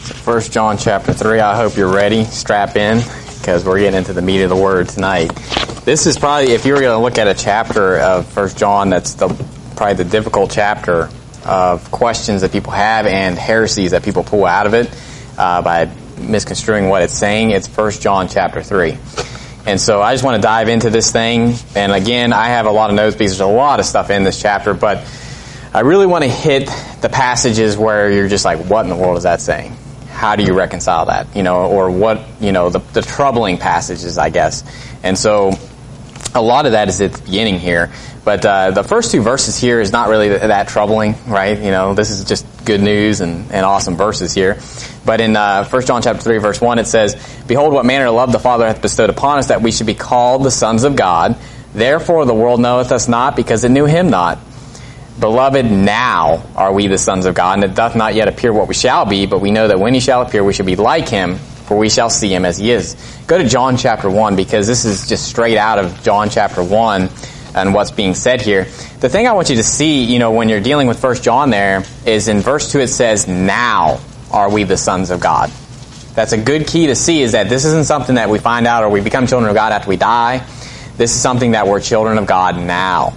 1 John chapter 3, I hope you're ready. Strap in, because we're getting into the meat of the word tonight. This is probably, if you were going to look at a chapter of 1 John, that's probably the difficult chapter of questions that people have and heresies that people pull out of it by misconstruing what it's saying. It's 1 John chapter 3. And so I just want to dive into this thing. And again, I have a lot of notes because there's a lot of stuff in this chapter, but I really want to hit the passages where you're just like, what in the world is that saying? How do you reconcile that? Or what, the troubling passages, I guess. And so a lot of that is at the beginning here. But the first two verses here is not really that troubling, right? This is just good news and awesome verses here. But in 1 John chapter 3, verse 1, it says, "Behold, what manner of love the Father hath bestowed upon us, that we should be called the sons of God. Therefore the world knoweth us not, because it knew him not. Beloved, now are we the sons of God, and it doth not yet appear what we shall be, but we know that when he shall appear, we shall be like him, for we shall see him as he is." Go to John chapter 1, because this is just straight out of John chapter 1 and what's being said here. The thing I want you to see, when you're dealing with 1 John there, is in verse 2 it says, "Now are we the sons of God." That's a good key to see, is that this isn't something that we find out or we become children of God after we die. This is something that we're children of God now.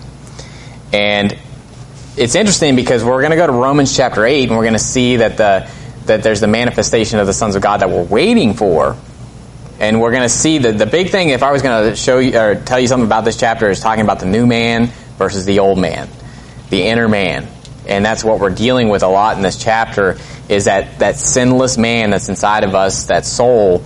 And it's interesting because we're going to go to Romans chapter 8 and we're going to see that that there's the manifestation of the sons of God that we're waiting for. And we're going to see that the big thing, if I was going to show you or tell you something about this chapter, is talking about the new man versus the old man, the inner man. And that's what we're dealing with a lot in this chapter, is that sinless man that's inside of us, that soul,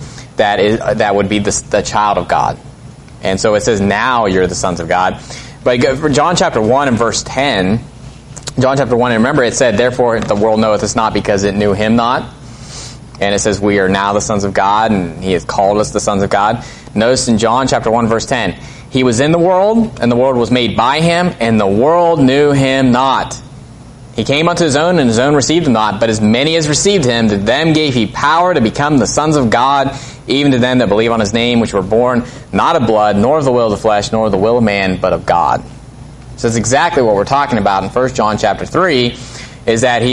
that would be the child of God. And so it says, now you're the sons of God. But for John chapter 1 and verse 10, John chapter 1, and remember it said, "Therefore the world knoweth us not, because it knew him not." And it says we are now the sons of God, and he has called us the sons of God. Notice in John chapter 1 verse 10, "He was in the world, and the world was made by him, and the world knew him not. He came unto his own, and his own received him not. But as many as received him, to them gave he power to become the sons of God, even to them that believe on his name, which were born not of blood, nor of the will of the flesh, nor of the will of man, but of God." So that's exactly what we're talking about in 1 John chapter 3, is that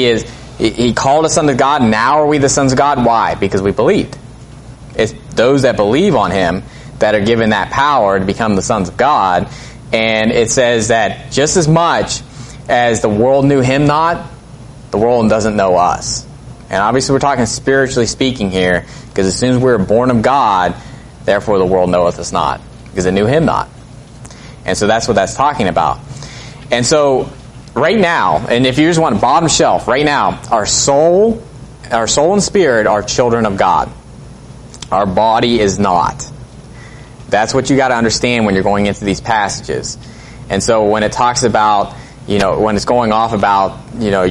he called us sons of God. Now are we the sons of God? Why? Because we believed. It's those that believe on him that are given that power to become the sons of God. And it says that just as much as the world knew him not, the world doesn't know us. And obviously we're talking spiritually speaking here, because as soon as we were born of God, therefore the world knoweth us not, because it knew him not. And so that's what that's talking about. And so right now, and if you just want bottom shelf, right now, our soul and spirit are children of God. Our body is not. That's what you got to understand when you're going into these passages. And so when it talks about, when it's going off about,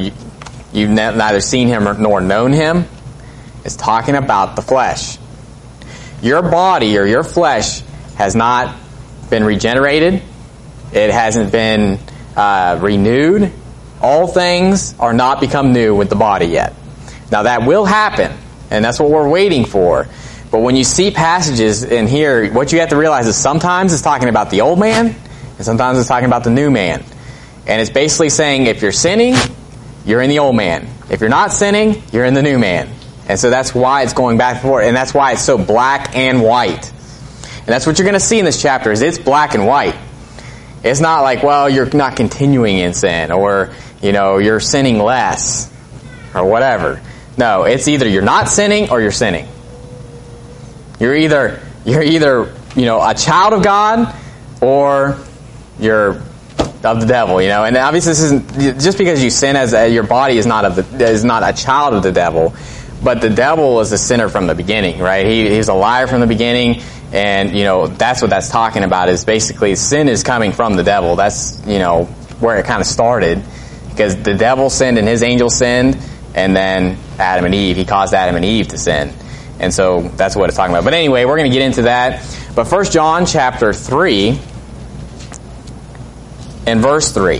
you've neither seen him nor known him, it's talking about the flesh. Your body or your flesh has not been regenerated. It hasn't been renewed. All things are not become new with the body yet. Now that will happen, and that's what we're waiting for. But when you see passages in here, what you have to realize is sometimes it's talking about the old man, and sometimes it's talking about the new man. And it's basically saying if you're sinning, you're in the old man. If you're not sinning, you're in the new man. And so that's why it's going back and forth, and that's why it's so black and white. And that's what you're going to see in this chapter, is it's black and white. It's not like, well, you're not continuing in sin, or, you're sinning less, or whatever. No, it's either you're not sinning or you're sinning. You're either a child of God, or you're of the devil, And obviously this isn't, just because you sin as your body is not a child of the devil, but the devil is a sinner from the beginning, right? He's a liar from the beginning. And, that's what that's talking about, is basically sin is coming from the devil. That's, where it kind of started. Because the devil sinned and his angels sinned, and then Adam and Eve, he caused Adam and Eve to sin. And so that's what it's talking about. But anyway, we're going to get into that. But 1 John chapter 3 and verse 3.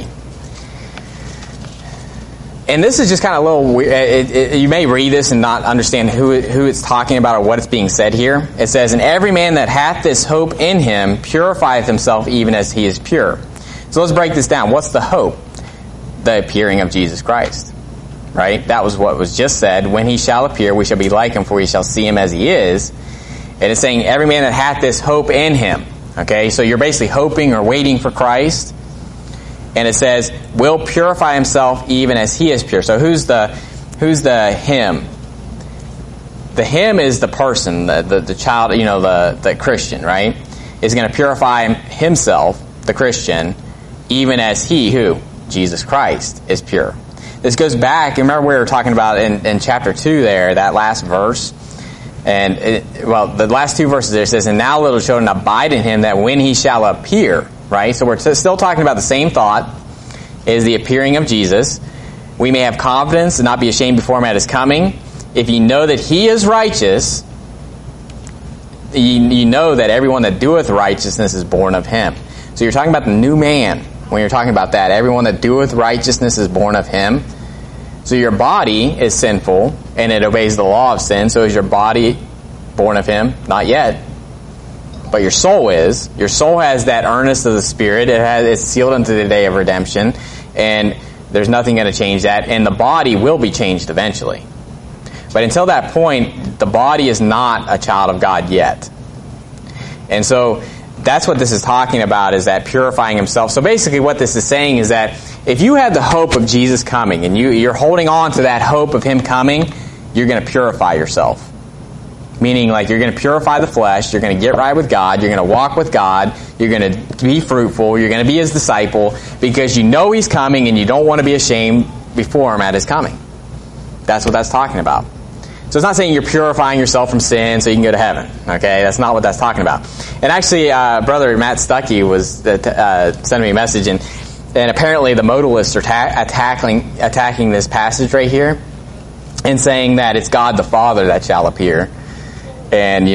And this is just kind of a little weird. You may read this and not understand who it's talking about or what it's being said here. It says, "And every man that hath this hope in him purifieth himself even as he is pure." So let's break this down. What's the hope? The appearing of Jesus Christ. right? That was what was just said. When he shall appear, we shall be like him, for we shall see him as he is. And it's saying every man that hath this hope in him. Okay, so you're basically hoping or waiting for Christ. And it says, will purify himself even as he is pure. So who's the him? The him is the person, the child, the Christian, right? Is going to purify himself, the Christian, even as he, who? Jesus Christ, is pure. This goes back, remember we were talking about in chapter 2 there, that last verse. And, the last two verses there says, and now little children abide in him, that when he shall appear, right? So we're still talking about the same thought, is the appearing of Jesus. We may have confidence and not be ashamed before him at his coming. If you know that he is righteous, you know that everyone that doeth righteousness is born of him. So you're talking about the new man when you're talking about that. Everyone that doeth righteousness is born of him. So your body is sinful, and it obeys the law of sin. So is your body born of him? Not yet. But your soul is. Your soul has that earnest of the Spirit. It's sealed unto the day of redemption. And there's nothing going to change that. And the body will be changed eventually. But until that point, the body is not a child of God yet. And so that's what this is talking about, is that purifying himself. So basically what this is saying is that if you have the hope of Jesus coming and you're holding on to that hope of him coming, you're going to purify yourself. Meaning, like, you're going to purify the flesh, you're going to get right with God, you're going to walk with God, you're going to be fruitful, you're going to be his disciple, because you know he's coming and you don't want to be ashamed before him at his coming. That's what that's talking about. So it's not saying you're purifying yourself from sin so you can go to heaven. Okay, that's not what that's talking about. And actually, Brother Matt Stuckey was sending me a message, and apparently the modalists are attacking this passage right here and saying that it's God the Father that shall appear. And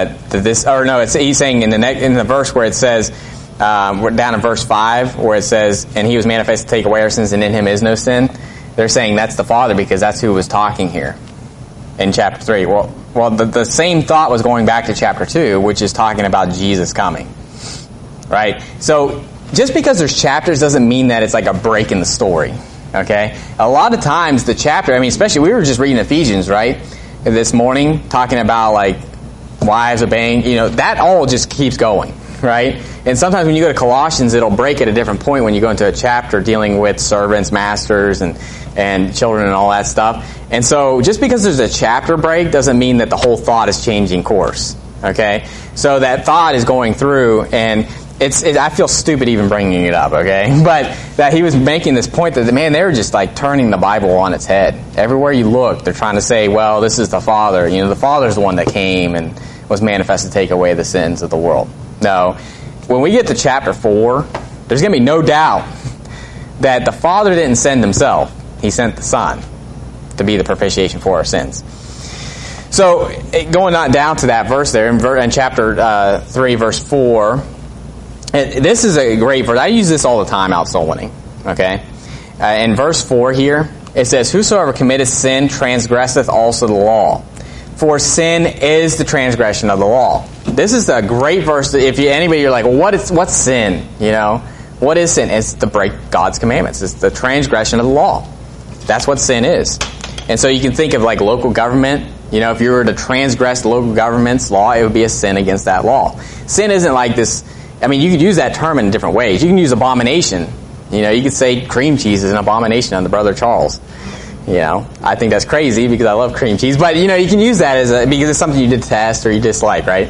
he's saying in the verse where it says, we're down in verse 5, where it says, and he was manifest to take away our sins, and in him is no sin. They're saying that's the Father because that's who was talking here in chapter 3. Well, the same thought was going back to chapter 2, which is talking about Jesus coming. Right? So just because there's chapters doesn't mean that it's like a break in the story. Okay? A lot of times the chapter, especially we were just reading Ephesians, right? This morning, talking about like wives obeying, that all just keeps going, right? And sometimes when you go to Colossians, it'll break at a different point when you go into a chapter dealing with servants, masters, and children and all that stuff. And so just because there's a chapter break doesn't mean that the whole thought is changing course, okay? So that thought is going through, and I feel stupid even bringing it up, okay? But that he was making this point that, they were just like turning the Bible on its head. Everywhere you look, they're trying to say, well, this is the Father. The Father's the one that came and was manifest to take away the sins of the world. No. When we get to chapter 4, there's going to be no doubt that the Father didn't send himself. He sent the Son to be the propitiation for our sins. So, going on down to that verse there, in chapter 3, verse 4, this is a great verse. I use this all the time out soul winning. Okay? In verse 4 here, it says, whosoever committeth sin transgresseth also the law. For sin is the transgression of the law. This is a great verse. If you're like, well, what's sin? What is sin? It's to break God's commandments. It's the transgression of the law. That's what sin is. And so you can think of like local government. If you were to transgress the local government's law, it would be a sin against that law. Sin isn't like this. You could use that term in different ways. You can use abomination. You could say cream cheese is an abomination unto Brother Charles. I think that's crazy because I love cream cheese. But, you can use that because it's something you detest or you dislike, right?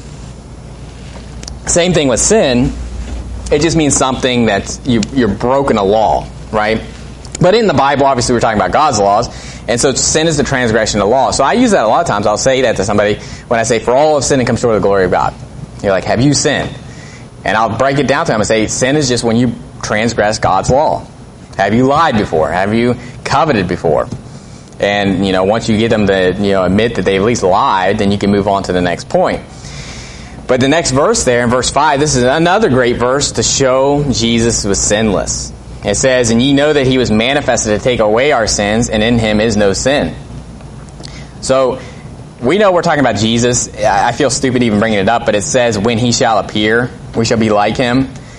Same thing with sin. It just means something that's you're broken a law, right? But in the Bible, obviously, we're talking about God's laws. And so sin is the transgression of the law. So I use that a lot of times. I'll say that to somebody when I say, for all of sin and come short of the glory of God. You're like, have you sinned? And I'll break it down to them and say, sin is just when you transgress God's law. Have you lied before? Have you coveted before? And, once you get them to, admit that they at least lied, then you can move on to the next point. But the next verse there, in verse 5, this is another great verse to show Jesus was sinless. It says, and ye know that he was manifested to take away our sins, and in him is no sin. So, we know we're talking about Jesus. I feel stupid even bringing it up, but it says, when he shall appear, we shall be like him.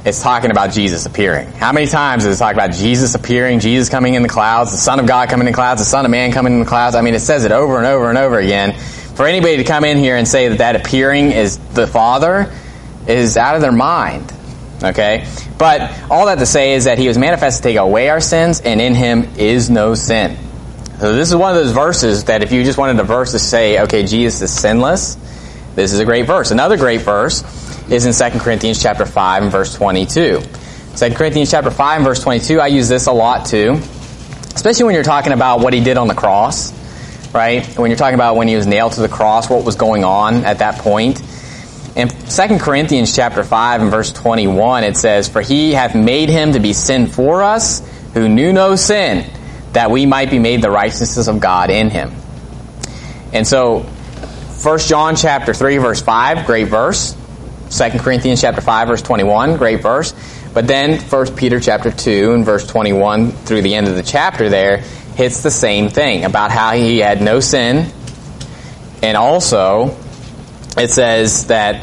it's talking about Jesus appearing. How many times does it talk about Jesus appearing, Jesus coming in the clouds, the Son of God coming in the clouds, the Son of Man coming in the clouds? I mean, it says it over and over and over again. For anybody to come in here and say that appearing is the Father is out of their mind. Okay? But all that to say is that he was manifest to take away our sins, and in him is no sin. So this is one of those verses that if you just wanted a verse to say, okay, Jesus is sinless, this is a great verse. Another great verse is in 2 Corinthians chapter 5 and verse 22. 2 Corinthians chapter 5 and verse 22, I use this a lot too, especially when you're talking about what he did on the cross, right? When you're talking about when he was nailed to the cross, what was going on at that point. In 2 Corinthians chapter 5 and verse 21, it says, "For he hath made him to be sin for us, who knew no sin, that we might be made the righteousness of God in him." And so, 1 John chapter 3 verse 5, great verse. 2 Corinthians chapter 5 verse 21, great verse. But then 1 Peter chapter 2 and verse 21 through the end of the chapter there hits the same thing about how he had no sin. And also it says that,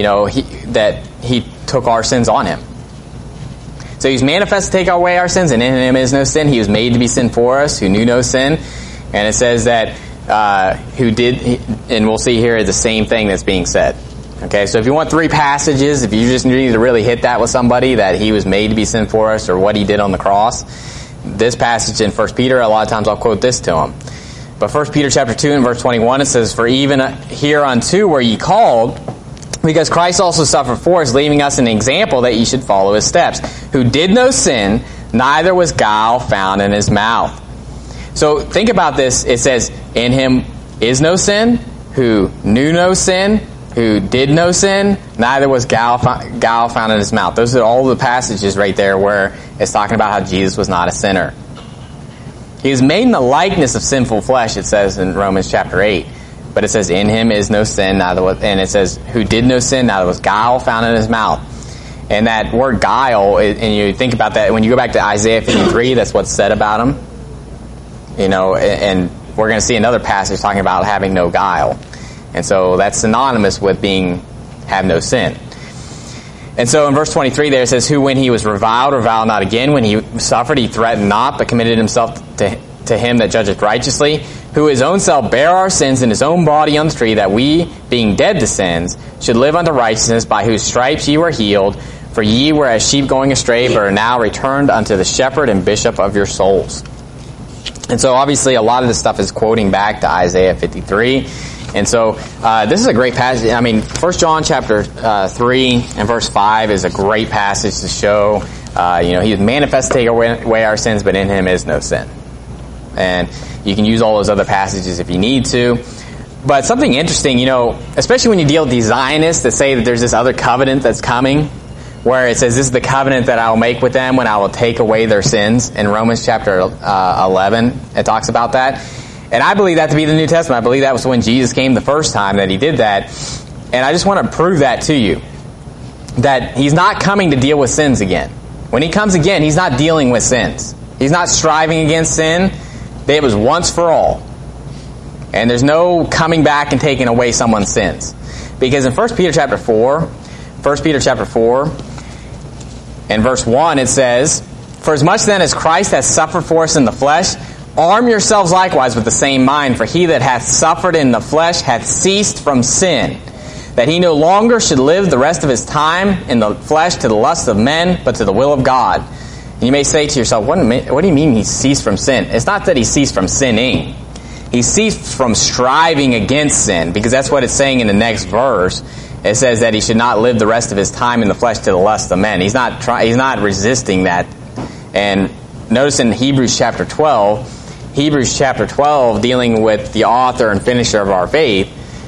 he took our sins on him. So he's manifest to take away our sins, and in him is no sin. He was made to be sin for us, who knew no sin. And it says that who did, and we'll see here the same thing that's being said. Okay, so if you want three passages, if you just need to really hit that with somebody, that he was made to be sin for us, or what he did on the cross, this passage in 1 Peter, a lot of times I'll quote this to him. But 1 Peter chapter 2 and verse 21, it says, "For even hereunto were ye called, because Christ also suffered for us, leaving us an example that ye should follow his steps, who did no sin, neither was guile found in his mouth." So think about this. It says, in him is no sin, who knew no sin, who did no sin, neither was guile found in his mouth. Those are all the passages right there where it's talking about how Jesus was not a sinner. He was made in the likeness of sinful flesh, it says in Romans chapter 8. But it says, in him is no sin, and it says, who did no sin, neither was guile found in his mouth. And that word guile, and you think about that, when you go back to Isaiah 53, that's what's said about him. And we're going to see another passage talking about having no guile. And so that's synonymous with have no sin. And so in verse 23 there it says, who when he was reviled not again. When he suffered, he threatened not, but committed himself to him that judgeth righteously. Who his own self bare our sins in his own body on the tree, that we, being dead to sins, should live unto righteousness, by whose stripes ye were healed. For ye were as sheep going astray, but are now returned unto the shepherd and bishop of your souls. And so obviously a lot of this stuff is quoting back to Isaiah 53. And so this is a great passage. I mean, 1 John chapter 3 and verse 5 is a great passage to show, he was manifest to take away our sins, but in him is no sin. And you can use all those other passages if you need to. But something interesting, especially when you deal with these Zionists that say that there's this other covenant that's coming, where it says, this is the covenant that I will make with them when I will take away their sins. In Romans chapter 11, it talks about that. And I believe that to be the New Testament. I believe that was when Jesus came the first time that he did that. And I just want to prove that to you, that he's not coming to deal with sins again. When he comes again, he's not dealing with sins. He's not striving against sin. It was once for all. And there's no coming back and taking away someone's sins. Because in 1 Peter chapter 4 and verse 1 it says, "For as much then as Christ hath suffered for us in the flesh, arm yourselves likewise with the same mind, for he that hath suffered in the flesh hath ceased from sin, that he no longer should live the rest of his time in the flesh to the lust of men, but to the will of God." And you may say to yourself, what do you mean he ceased from sin? It's not that he ceased from sinning. He ceased from striving against sin, because that's what it's saying in the next verse. It says that he should not live the rest of his time in the flesh to the lust of men. He's not resisting that. And notice in Hebrews chapter 12, dealing with the author and finisher of our faith,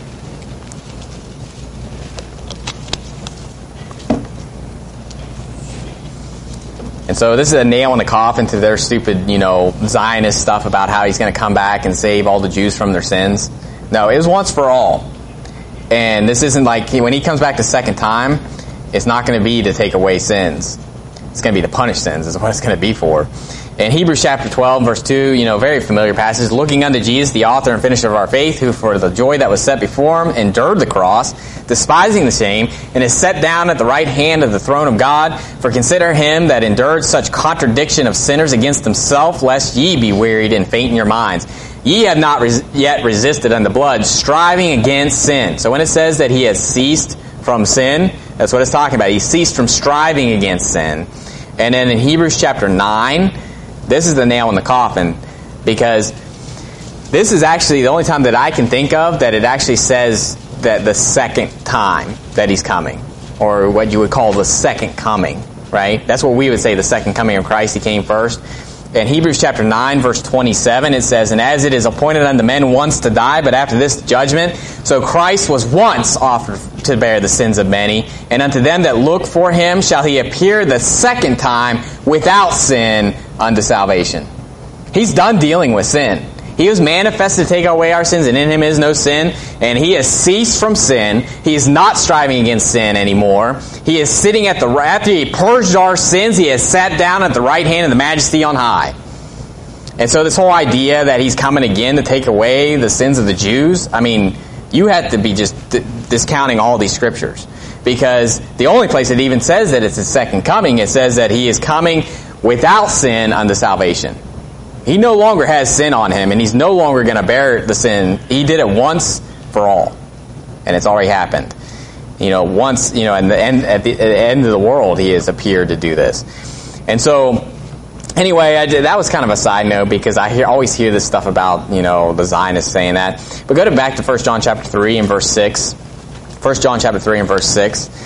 and so this is a nail in the coffin to their stupid, Zionist stuff about how he's going to come back and save all the Jews from their sins. No, it was once for all. And this isn't like, when he comes back the second time, it's not going to be to take away sins. It's going to be to punish sins is what it's going to be for. In Hebrews chapter 12, verse 2, very familiar passage, looking unto Jesus, the author and finisher of our faith, who for the joy that was set before him endured the cross, despising the shame, and is set down at the right hand of the throne of God. For consider him that endured such contradiction of sinners against himself, lest ye be wearied and faint in your minds. Ye have not yet resisted unto blood, striving against sin. So when it says that he has ceased from sin, that's what it's talking about. He ceased from striving against sin. And then in Hebrews chapter 9, this is the nail in the coffin, because this is actually the only time that I can think of that it actually says that the second time that he's coming, or what you would call the second coming, right? That's what we would say, the second coming of Christ. He came first. In Hebrews chapter 9, verse 27, it says, And as it is appointed unto men once to die, but after this judgment, so Christ was once offered to bear the sins of many, and unto them that look for him shall he appear the second time without sin unto salvation. He's done dealing with sin. He was manifested to take away our sins, and in him is no sin. And he has ceased from sin. He is not striving against sin anymore. He is sitting after he purged our sins, he has sat down at the right hand of the Majesty on high. And so this whole idea that he's coming again to take away the sins of the Jews, you have to be just discounting all these scriptures. Because the only place it even says that it's his second coming, it says that he is coming without sin unto salvation. He no longer has sin on him, and he's no longer going to bear the sin. He did it once for all, and it's already happened. Once, at the end of the world, he has appeared to do this. And so, anyway, that was kind of a side note, because I always hear this stuff about, the Zionists saying that. But go back to 1 John chapter 3 and verse 6. 1 John chapter 3 and verse 6.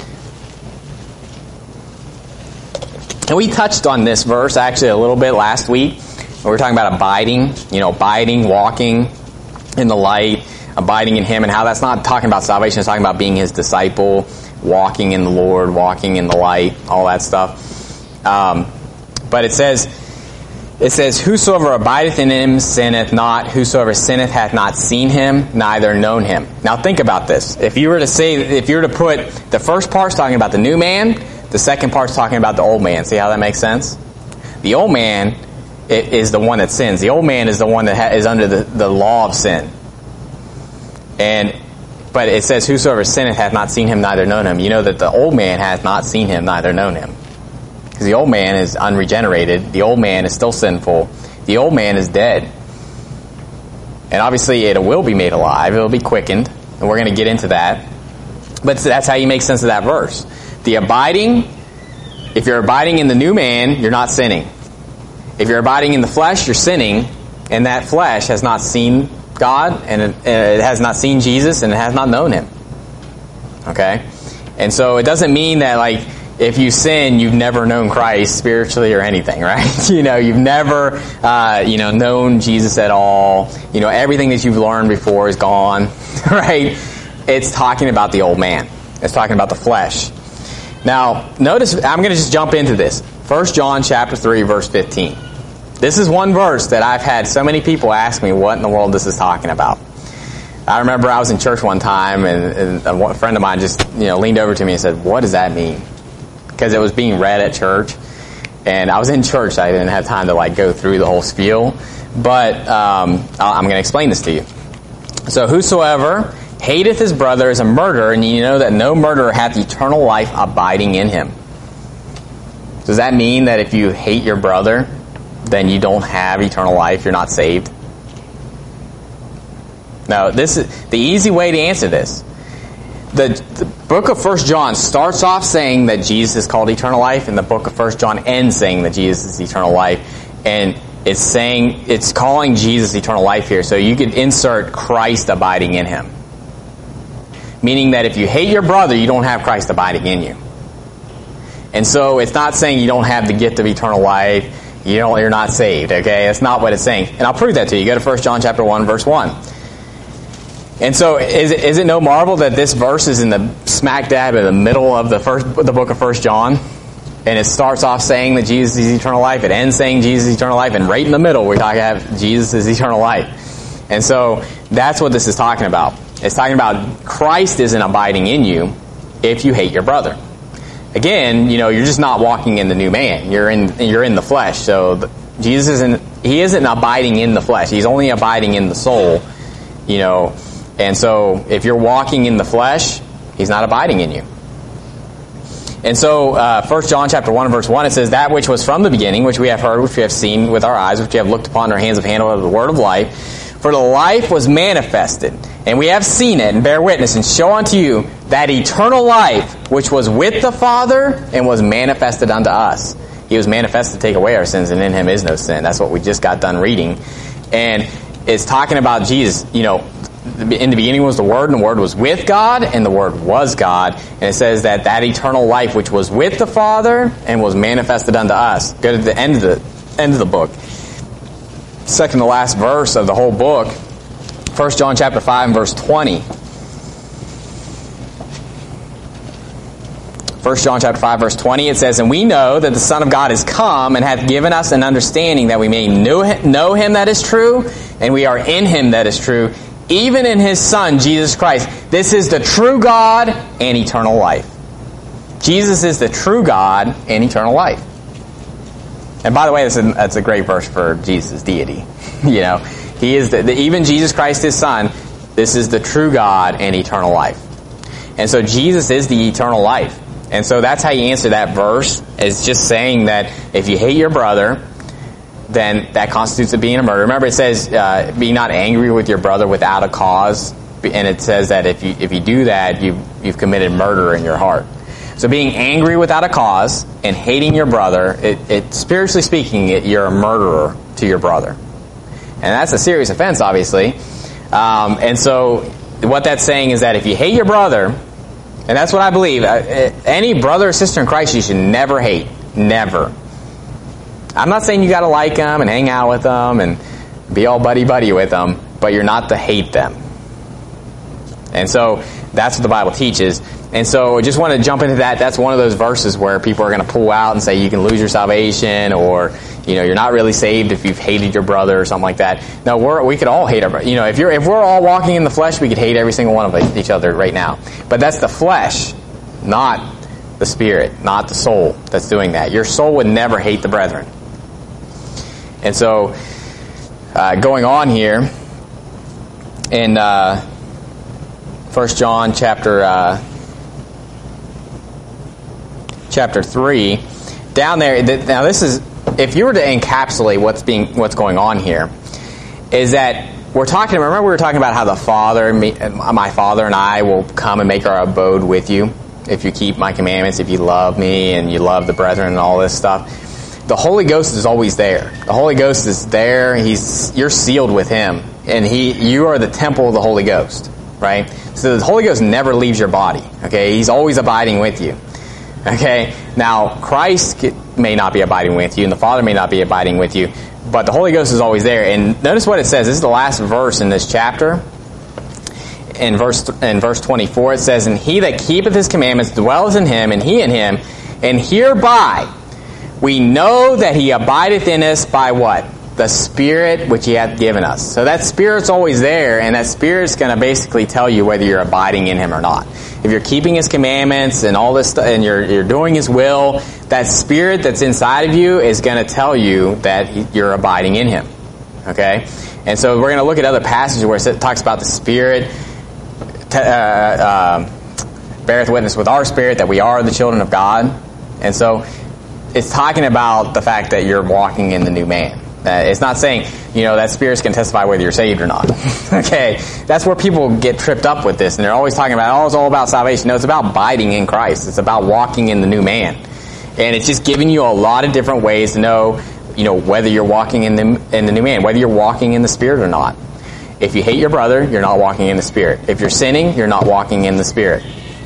And we touched on this verse actually a little bit last week. We were talking about abiding, walking in the light, abiding in him, and how that's not talking about salvation, it's talking about being his disciple, walking in the Lord, walking in the light, all that stuff. But it says, Whosoever abideth in him sinneth not, whosoever sinneth hath not seen him, neither known him. Now think about this. If you were to put the first part's talking about the new man, the second part's talking about the old man. See how that makes sense? The old man is the one that sins. The old man is the one that is under the law of sin. But it says, Whosoever sinneth hath not seen him, neither known him. You know that the old man hath not seen him, neither known him. Because the old man is unregenerated. The old man is still sinful. The old man is dead. And obviously it will be made alive. It will be quickened. And we're going to get into that. But that's how you make sense of that verse. The abiding, if you're abiding in the new man, you're not sinning. If you're abiding in the flesh, you're sinning. And that flesh has not seen God, and it has not seen Jesus, and it has not known him. Okay? And so it doesn't mean that, if you sin, you've never known Christ spiritually or anything, right? You've never, known Jesus at all. Everything that you've learned before is gone, right? It's talking about the old man. It's talking about the flesh. Now, notice, I'm going to just jump into this. 1 John chapter 3, verse 15. This is one verse that I've had so many people ask me what in the world this is talking about. I remember I was in church one time, and a friend of mine just leaned over to me and said, "What does that mean?" Because it was being read at church, and I was in church. I didn't have time to go through the whole spiel, but I'm going to explain this to you. So, whosoever hateth his brother is a murderer, and you know that no murderer hath eternal life abiding in him. Does that mean that if you hate your brother, then you don't have eternal life, you're not saved? No, this is the easy way to answer this. The book of 1 John starts off saying that Jesus is called eternal life, and the book of 1 John ends saying that Jesus is eternal life. And it's calling Jesus eternal life here. So you could insert Christ abiding in him. Meaning that if you hate your brother, you don't have Christ abiding in you. And so it's not saying you don't have the gift of eternal life. You're not saved, okay? That's not what it's saying. And I'll prove that to you. Go to 1 John chapter 1, verse 1. And so is it no marvel that this verse is in the smack dab in the middle of the book of 1 John? And it starts off saying that Jesus is eternal life. It ends saying Jesus is eternal life. And right in the middle, we're talking about Jesus is eternal life. And so that's what this is talking about. It's talking about Christ isn't abiding in you if you hate your brother. Again, you're just not walking in the new man. You're in the flesh. So Jesus isn't abiding in the flesh. He's only abiding in the soul, And so if you're walking in the flesh, he's not abiding in you. And so 1 John chapter 1 verse 1, it says, that which was from the beginning, which we have heard, which we have seen with our eyes, which we have looked upon, our hands have handled, the word of life. For the life was manifested, and we have seen it, and bear witness, and show unto you that eternal life, which was with the Father, and was manifested unto us. He was manifested to take away our sins, and in him is no sin. That's what we just got done reading. And it's talking about Jesus. In the beginning was the Word, and the Word was with God, and the Word was God. And it says that eternal life which was with the Father and was manifested unto us. Go to the end of the book. Second to last verse of the whole book. 1 John chapter 5 and verse 20. 1 John chapter 5 verse 20, it says, and we know that the Son of God is come and hath given us an understanding that we may know him that is true, and we are in him that is true, even in his Son, Jesus Christ. This is the true God and eternal life. Jesus is the true God and eternal life. And by the way, that's a great verse for Jesus' deity. He is even Jesus Christ, his Son. This is the true God and eternal life. And so Jesus is the eternal life. And so that's how you answer that verse, is just saying that if you hate your brother, then that constitutes it being a murder. Remember, it says, be not angry with your brother without a cause. And it says that if you do that, you've committed murder in your heart. So being angry without a cause and hating your brother, it spiritually speaking, you're a murderer to your brother. And that's a serious offense, obviously. And so what that's saying is that if you hate your brother, and that's what I believe, any brother or sister in Christ you should never hate. Never. I'm not saying you got to like them and hang out with them and be all buddy-buddy with them, but you're not to hate them. And so that's what the Bible teaches. And so I just want to jump into that. That's one of those verses where people are going to pull out and say you can lose your salvation, or you're not really saved if you've hated your brother or something like that. No, we could all hate our brother. If we're all walking in the flesh, we could hate every single one of each other right now. But that's the flesh, not the spirit, not the soul that's doing that. Your soul would never hate the brethren. And so, going on here, in 1 John chapter 3, down there, now this is, if you were to encapsulate what's going on here, is that remember we were talking about how my Father and I will come and make our abode with you, if you keep my commandments, if you love me and you love the brethren and all this stuff. The Holy Ghost is always there. The Holy Ghost is there. You're sealed with him, and you are the temple of the Holy Ghost, right? So the Holy Ghost never leaves your body, okay? He's always abiding with you. Okay, now Christ may not be abiding with you, and the Father may not be abiding with you, but the Holy Ghost is always there. And notice what it says. This is the last verse in this chapter. In verse 24, it says, and he that keepeth his commandments dwelleth in him, and he in him, and hereby we know that he abideth in us by what? The Spirit which he hath given us. So that Spirit's always there, and that Spirit's going to basically tell you whether you're abiding in him or not. If you're keeping his commandments and all this stuff, and you're doing his will, that Spirit that's inside of you is going to tell you that you're abiding in him. Okay? And so we're going to look at other passages where it talks about the Spirit beareth witness with our spirit that we are the children of God. And so it's talking about the fact that you're walking in the new man. It's not saying, that Spirit's going to testify whether you're saved or not. Okay? That's where people get tripped up with this, and they're always talking about, it's all about salvation. No, it's about abiding in Christ. It's about walking in the new man. And it's just giving you a lot of different ways to know, whether you're walking in the new man, whether you're walking in the Spirit or not. If you hate your brother, you're not walking in the Spirit. If you're sinning, you're not walking in the Spirit.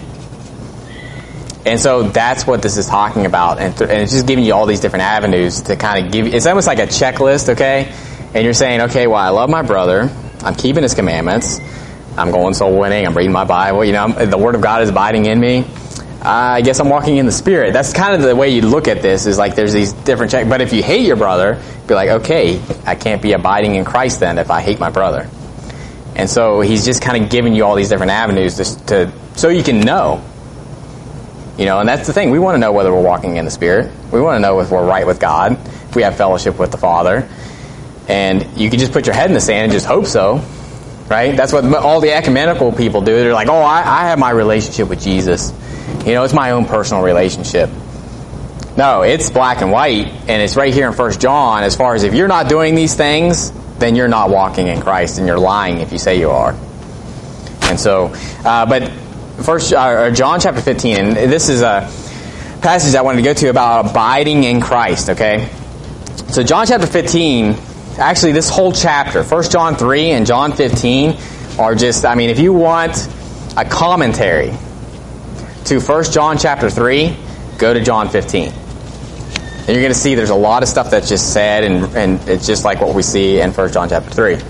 And so that's what this is talking about. And it's just giving you all these different avenues to kind of give you, it's almost like a checklist, okay? And you're saying, okay, well, I love my brother. I'm keeping his commandments. I'm going soul winning. I'm reading my Bible. The Word of God is abiding in me. I guess I'm walking in the Spirit. That's kind of the way you look at this, is like there's these different checks. But if you hate your brother, be like, okay, I can't be abiding in Christ then if I hate my brother. And so he's just kind of giving you all these different avenues so you can know. And that's the thing. We want to know whether we're walking in the Spirit. We want to know if we're right with God. if we have fellowship with the Father. And you can just put your head in the sand and just hope so, right? That's what all the ecumenical people do. They're like, oh, I have my relationship with Jesus. It's my own personal relationship. No, it's black and white, and it's right here in 1 John as far as if you're not doing these things, then you're not walking in Christ, and you're lying if you say you are. And so, but John chapter 15, and this is a passage I wanted to go to about abiding in Christ, okay? So John chapter 15, actually this whole chapter, 1 John 3 and John 15 are just, if you want a commentary to 1 John chapter 3, go to John 15. And you're going to see there's a lot of stuff that's just said, and it's just like what we see in 1 John chapter 3.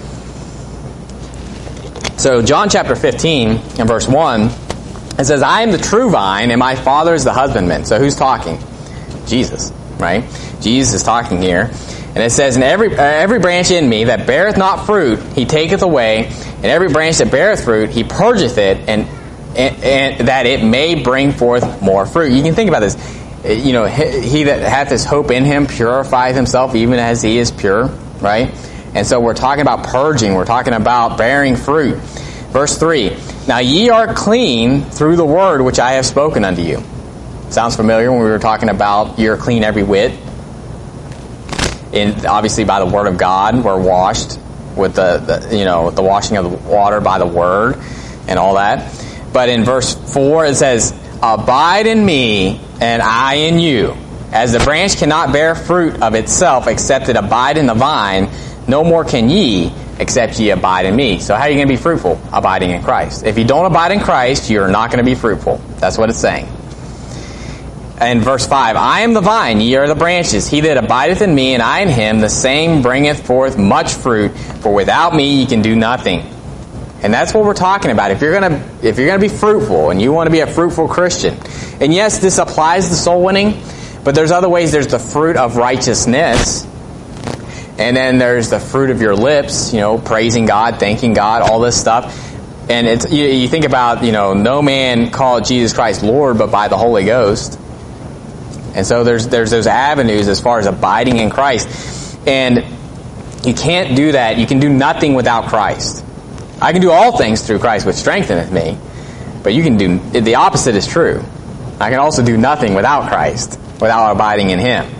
So John chapter 15 and verse 1, it says, I am the true vine, and my Father is the husbandman. So who's talking? Jesus, right? Jesus is talking here. And it says, and every branch in me that beareth not fruit, he taketh away, and every branch that beareth fruit, he purgeth it, and that it may bring forth more fruit. You can think about this. He that hath his hope in him purifieth himself even as he is pure, right? And so we're talking about purging. We're talking about bearing fruit. Verse 3, now ye are clean through the word which I have spoken unto you. Sounds familiar when we were talking about you're clean every whit. And obviously by the word of God, we're washed with the washing of the water by the word and all that. But in verse 4 it says, abide in me and I in you. As the branch cannot bear fruit of itself except it abide in the vine, no more can ye except ye abide in me. So how are you going to be fruitful? Abiding in Christ. If you don't abide in Christ, you're not going to be fruitful. That's what it's saying. And verse 5, I am the vine, ye are the branches. He that abideth in me and I in him, the same bringeth forth much fruit. For without me ye can do nothing. And that's what we're talking about. If you're gonna be fruitful and you want to be a fruitful Christian, and yes, this applies to soul winning, but there's other ways. There's the fruit of righteousness, and then there's the fruit of your lips. Praising God, thanking God, all this stuff. And it's you think about no man called Jesus Christ Lord, but by the Holy Ghost. And so there's those avenues as far as abiding in Christ, and you can't do that. You can do nothing without Christ. I can do all things through Christ which strengtheneth me. But you can do, the opposite is true. I can also do nothing without Christ, without abiding in Him.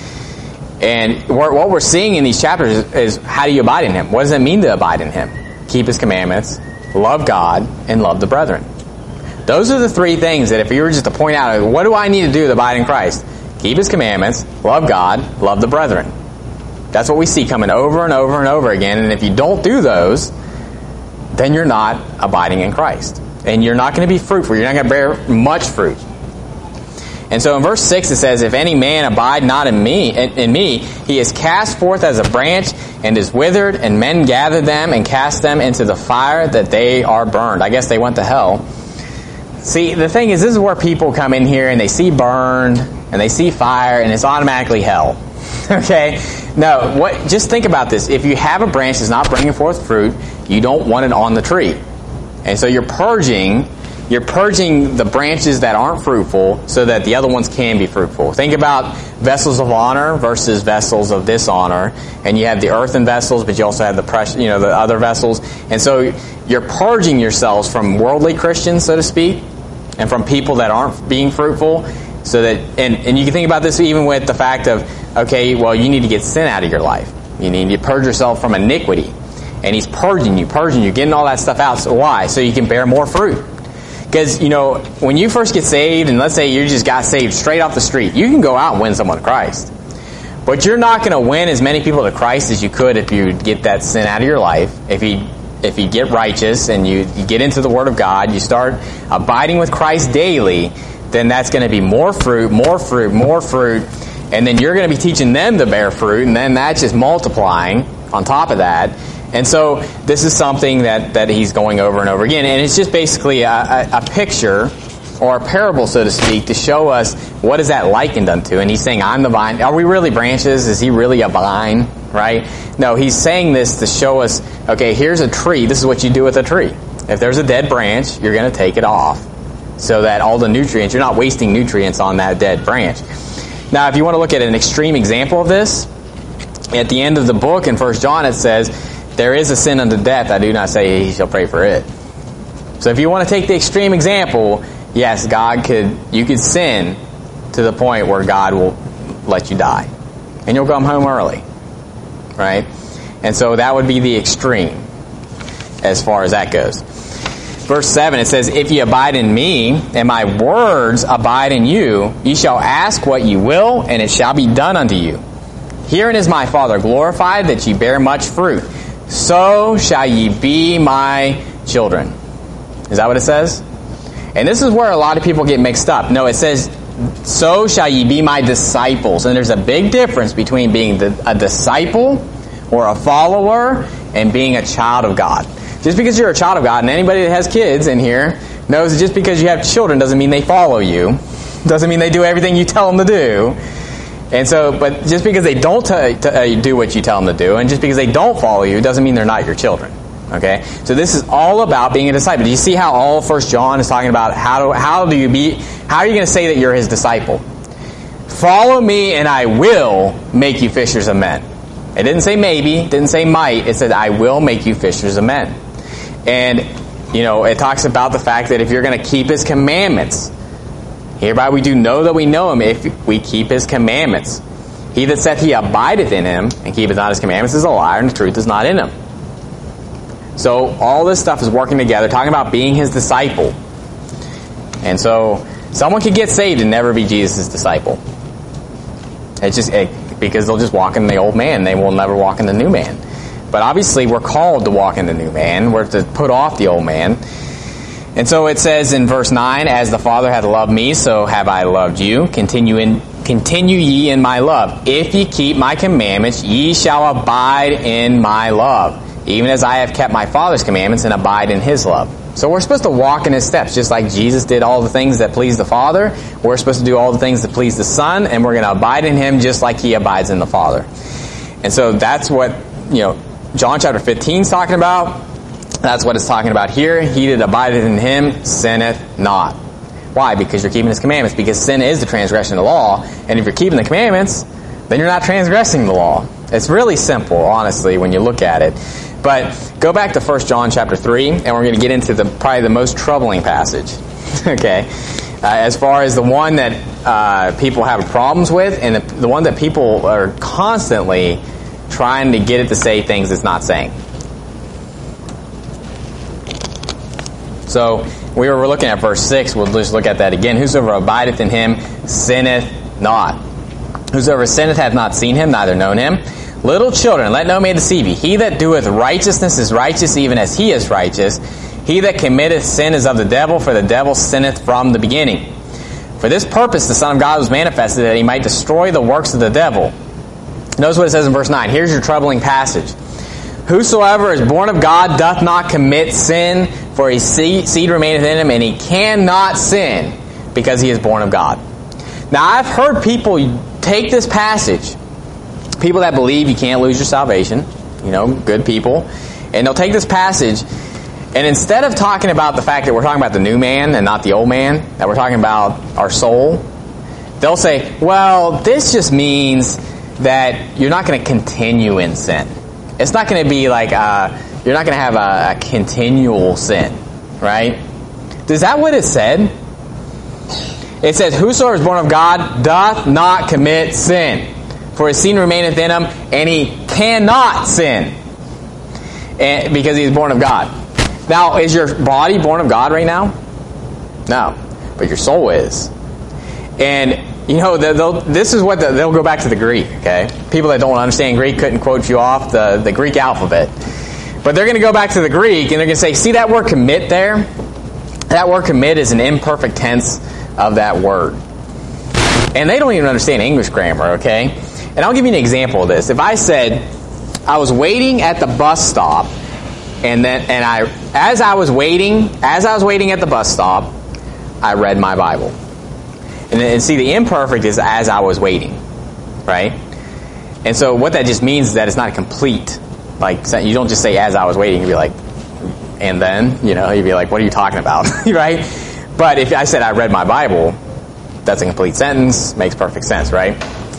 And what we're seeing in these chapters is how do you abide in Him? What does it mean to abide in Him? Keep His commandments, love God, and love the brethren. Those are the three things that if you were just to point out, what do I need to do to abide in Christ? Keep His commandments, love God, love the brethren. That's what we see coming over and over and over again. And if you don't do those, then you're not abiding in Christ. And you're not going to be fruitful. You're not going to bear much fruit. And so in verse 6 it says, if any man abide not in me, he is cast forth as a branch and is withered, and men gather them and cast them into the fire that they are burned. I guess they went to hell. See, the thing is, this is where people come in here and they see burned and they see fire and it's automatically hell. Okay? No, just think about this. If you have a branch that's not bringing forth fruit, you don't want it on the tree. And so you're purging the branches that aren't fruitful so that the other ones can be fruitful. Think about vessels of honor versus vessels of dishonor. And you have the earthen vessels, but you also have the precious, the other vessels. And so you're purging yourselves from worldly Christians, so to speak, and from people that aren't being fruitful. So that, and you can think about this even with the fact of, okay, well, you need to get sin out of your life. You need to purge yourself from iniquity. And He's purging you, getting all that stuff out. So why? So you can bear more fruit. Because, when you first get saved, and let's say you just got saved straight off the street, you can go out and win someone to Christ. But you're not going to win as many people to Christ as you could if you get that sin out of your life. If you get righteous and you get into the Word of God, you start abiding with Christ daily, then that's going to be more fruit, and then you're going to be teaching them to bear fruit, and then that's just multiplying on top of that. And so this is something that he's going over and over again. And it's just basically a picture or a parable, so to speak, to show us what is that likened unto. And he's saying, I'm the vine. Are we really branches? Is he really a vine? Right? No, he's saying this to show us, okay, here's a tree. This is what you do with a tree. If there's a dead branch, you're going to take it off so that all the nutrients, you're not wasting nutrients on that dead branch. Now, if you want to look at an extreme example of this, at the end of the book in 1 John it says, there is a sin unto death, I do not say he shall pray for it. So if you want to take the extreme example, yes, you could sin to the point where God will let you die. And you'll come home early. Right? And so that would be the extreme as far as that goes. Verse 7, it says, if ye abide in me, and my words abide in you, ye shall ask what ye will, and it shall be done unto you. Herein is my Father glorified, that ye bear much fruit. So shall ye be my children. Is that what it says? And this is where a lot of people get mixed up. No, it says, so shall ye be my disciples. And there's a big difference between being a disciple or a follower and being a child of God. Just because you're a child of God, and anybody that has kids in here knows that just because you have children doesn't mean they follow you. Doesn't mean they do everything you tell them to do. And so, but just because they don't do what you tell them to do, and just because they don't follow you, doesn't mean they're not your children. Okay? So this is all about being a disciple. Do you see how all 1 John is talking about how are you going to say that you're his disciple? Follow me and I will make you fishers of men. It didn't say maybe, it didn't say might, it said I will make you fishers of men. And, it talks about the fact that if you're going to keep his commandments, hereby we do know that we know him if we keep his commandments. He that saith he abideth in him and keepeth not his commandments is a liar, and the truth is not in him. So all this stuff is working together, talking about being his disciple. And so someone could get saved and never be Jesus' disciple. It's just because they'll just walk in the old man. They will never walk in the new man. But obviously we're called to walk in the new man. We're to put off the old man. And so it says in verse 9, as the Father hath loved me, so have I loved you. Continue ye in my love. If ye keep my commandments, ye shall abide in my love, even as I have kept my Father's commandments and abide in his love. So we're supposed to walk in his steps, just like Jesus did all the things that please the Father. We're supposed to do all the things that please the Son, and we're going to abide in him just like he abides in the Father. And so that's what, John chapter 15 is talking about. That's what it's talking about here. He that abideth in him sinneth not. Why? Because you're keeping his commandments. Because sin is the transgression of the law. And if you're keeping the commandments, then you're not transgressing the law. It's really simple, honestly, when you look at it. But go back to 1 John chapter 3, and we're going to get into probably the most troubling passage. Okay? As far as the one that people have problems with, and the one that people are constantly trying to get it to say things it's not saying. So we were looking at verse 6. We'll just look at that again. Whosoever abideth in him sinneth not. Whosoever sinneth hath not seen him, neither known him. Little children, let no man deceive you. He that doeth righteousness is righteous, even as he is righteous. He that committeth sin is of the devil, for the devil sinneth from the beginning. For this purpose the Son of God was manifested, that he might destroy the works of the devil. Notice what it says in verse 9. Here's your troubling passage. Whosoever is born of God doth not commit sin, for his seed remaineth in him, and he cannot sin, because he is born of God. Now, I've heard people take this passage, people that believe you can't lose your salvation, good people, and they'll take this passage, and instead of talking about the fact that we're talking about the new man and not the old man, that we're talking about our soul, they'll say, well, this just means that you're not going to continue in sin. It's not going to be like, you're not going to have a continual sin, right? Is that what it said? It says, whosoever is born of God doth not commit sin, for his seed remaineth in him, and he cannot sin, because he is born of God. Now, is your body born of God right now? No, but your soul is. And this is what they'll go back to the Greek, okay? People that don't understand Greek couldn't quote you off the Greek alphabet. But they're going to go back to the Greek, and they're going to say, see that word commit there? That word commit is an imperfect tense of that word. And they don't even understand English grammar, okay? And I'll give you an example of this. If I said, I was waiting at the bus stop, as I was waiting at the bus stop, I read my Bible. And see, the imperfect is as I was waiting, right? And so what that just means is that it's not complete. Like, you don't just say as I was waiting, you'd be like, and then, you'd be like, what are you talking about, right? But if I said I read my Bible, That's a complete sentence. Makes perfect sense, right?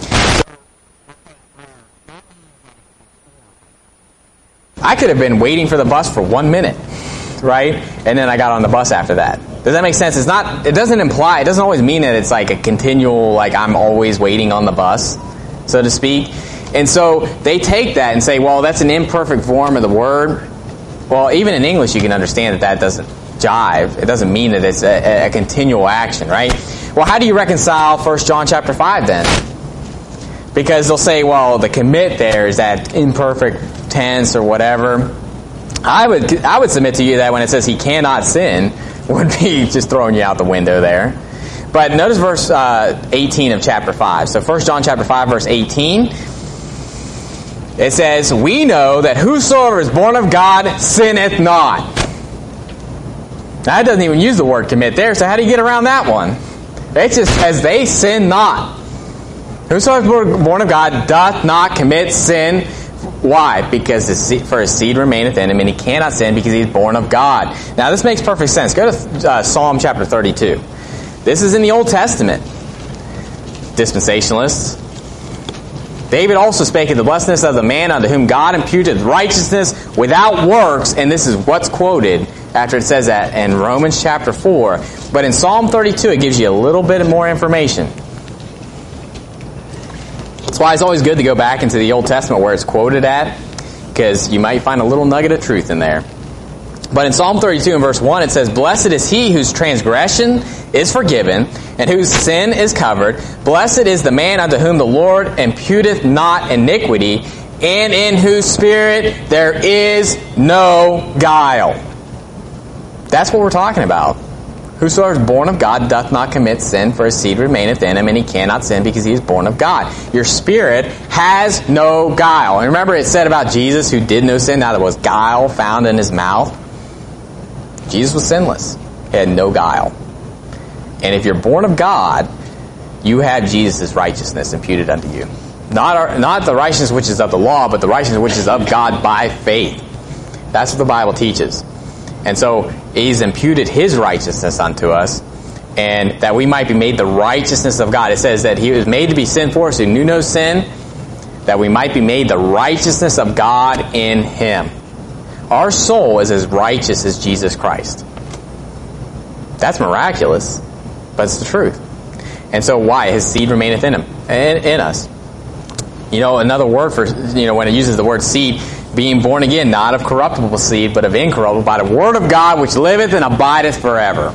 I could have been waiting for the bus for 1 minute, right? And then I got on the bus after that. Does that make sense? It doesn't always mean that it's like a continual, like I'm always waiting on the bus, so to speak. And so they take that and say, well, that's an imperfect form of the word. Well, even in English you can understand that doesn't jive. It doesn't mean that it's a continual action, right? Well, how do you reconcile 1 John chapter 5 then? Because they'll say, well, the commit there is that imperfect tense or whatever. I would submit to you that when it says he cannot sin, would be just throwing you out the window there. But notice verse 18 of chapter 5. So 1 John chapter 5, verse 18. It says, we know that whosoever is born of God sinneth not. Now, it doesn't even use the word commit there, so how do you get around that one? It just says they sin not. Whosoever is born of God doth not commit sin. Why? Because for his seed remaineth in him, and he cannot sin because he is born of God. Now, this makes perfect sense. Go to Psalm chapter 32. This is in the Old Testament. Dispensationalists. David also spake of the blessedness of the man unto whom God imputed righteousness without works, and this is what's quoted after it says that in Romans chapter 4. But in Psalm 32, it gives you a little bit more information. That's why it's always good to go back into the Old Testament where it's quoted at, because you might find a little nugget of truth in there. But in Psalm 32 and verse 1, it says, blessed is he whose transgression is forgiven, and whose sin is covered. Blessed is the man unto whom the Lord imputeth not iniquity, and in whose spirit there is no guile. That's what we're talking about. Whosoever is born of God doth not commit sin, for his seed remaineth in him, and he cannot sin because he is born of God. Your spirit has no guile. And remember it said about Jesus, who did no sin, now there was guile found in his mouth. Jesus was sinless. He had no guile. And if you're born of God, you have Jesus' righteousness imputed unto you. Not the righteousness which is of the law, but the righteousness which is of God by faith. That's what the Bible teaches. And so he's imputed his righteousness unto us, and that we might be made the righteousness of God. It says that he was made to be sin for us who knew no sin, that we might be made the righteousness of God in him. Our soul is as righteous as Jesus Christ. That's miraculous, but it's the truth. And so why? His seed remaineth in him, in us. You know, another word for, when it uses the word seed, being born again, not of corruptible seed, but of incorruptible, by the word of God which liveth and abideth forever.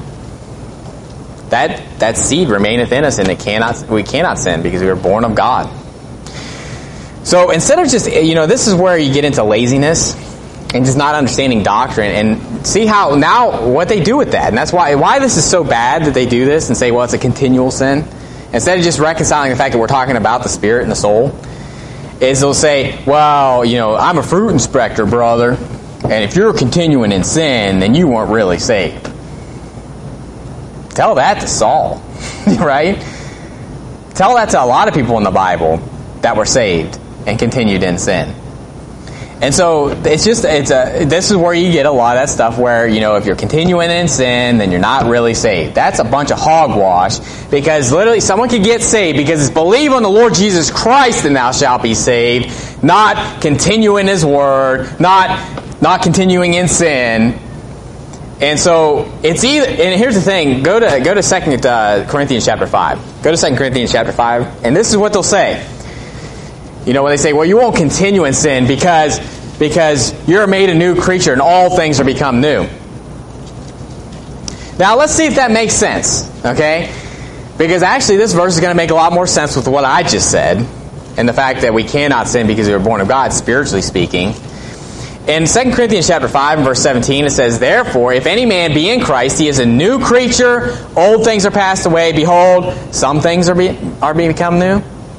That seed remaineth in us, and we cannot sin because we are born of God. So instead of just, this is where you get into laziness and just not understanding doctrine, and see how now what they do with that. And that's why this is so bad that they do this and say, well, it's a continual sin. Instead of just reconciling the fact that we're talking about the spirit and the soul, is they'll say, well, I'm a fruit inspector, brother, and if you're continuing in sin, then you weren't really saved. Tell that to Saul, right? Tell that to a lot of people in the Bible that were saved and continued in sin. And so this is where you get a lot of that stuff where, if you're continuing in sin, then you're not really saved. That's a bunch of hogwash, because literally someone can get saved because it's believe on the Lord Jesus Christ and thou shalt be saved, not continue in his word, not continuing in sin. And so it's either, and here's the thing, go to 2 Corinthians chapter 5. Go to 2 Corinthians chapter 5, and this is what they'll say. When they say, well, you won't continue in sin because you're made a new creature and all things are become new. Now, let's see if that makes sense, okay? Because actually this verse is going to make a lot more sense with what I just said, and the fact that we cannot sin because we are born of God, spiritually speaking. In 2 Corinthians chapter 5 and verse 17, it says, therefore, if any man be in Christ, he is a new creature. Old things are passed away. Behold, some things are being become new.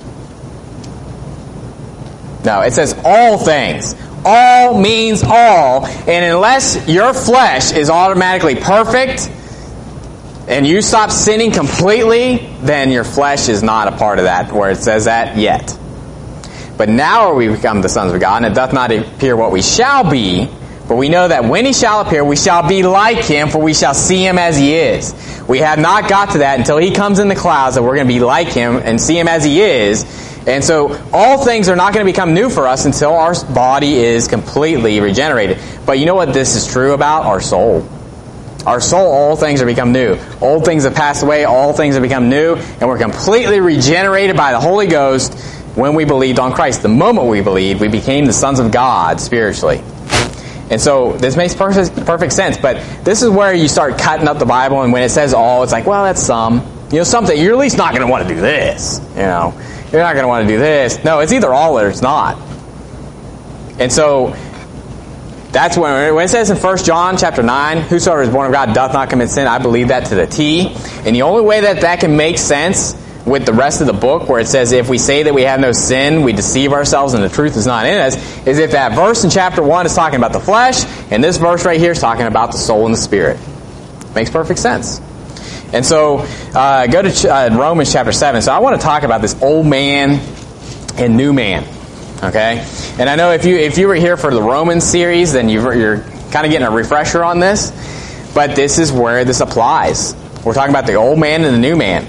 No, it says all things. All means all. And unless your flesh is automatically perfect and you stop sinning completely, then your flesh is not a part of that where it says that yet. But now are we become the sons of God, and it doth not appear what we shall be, But we know that when he shall appear, we shall be like him, for we shall see him as he is. We have not got to that until he comes in the clouds, that we're going to be like him and see him as he is. And so all things are not going to become new for us until our body is completely regenerated. But you know what this is true about? Our soul. Our soul, all things are become new. Old things have passed away, all things have become new, and we're completely regenerated by the Holy Ghost when we believed on Christ. The moment we believed, we became the sons of God spiritually. And so this makes perfect sense, but this is where you start cutting up the Bible, and when it says all, it's like, well, that's some. You know, something, you're at least not going to want to do this. You know, you're not going to want to do this. No, it's either all or it's not. And so that's when it says in 1 John chapter 9, whosoever is born of God doth not commit sin, I believe that to the T. And the only way that can make sense with the rest of the book, where it says if we say that we have no sin, we deceive ourselves and the truth is not in us, is if that verse in chapter 1 is talking about the flesh, and this verse right here is talking about the soul and the spirit. Makes perfect sense. And so, go to Romans chapter 7. So I want to talk about this old man and new man. Okay? And I know if you were here for the Romans series, then you're kind of getting a refresher on this. But this is where this applies. We're talking about the old man and the new man.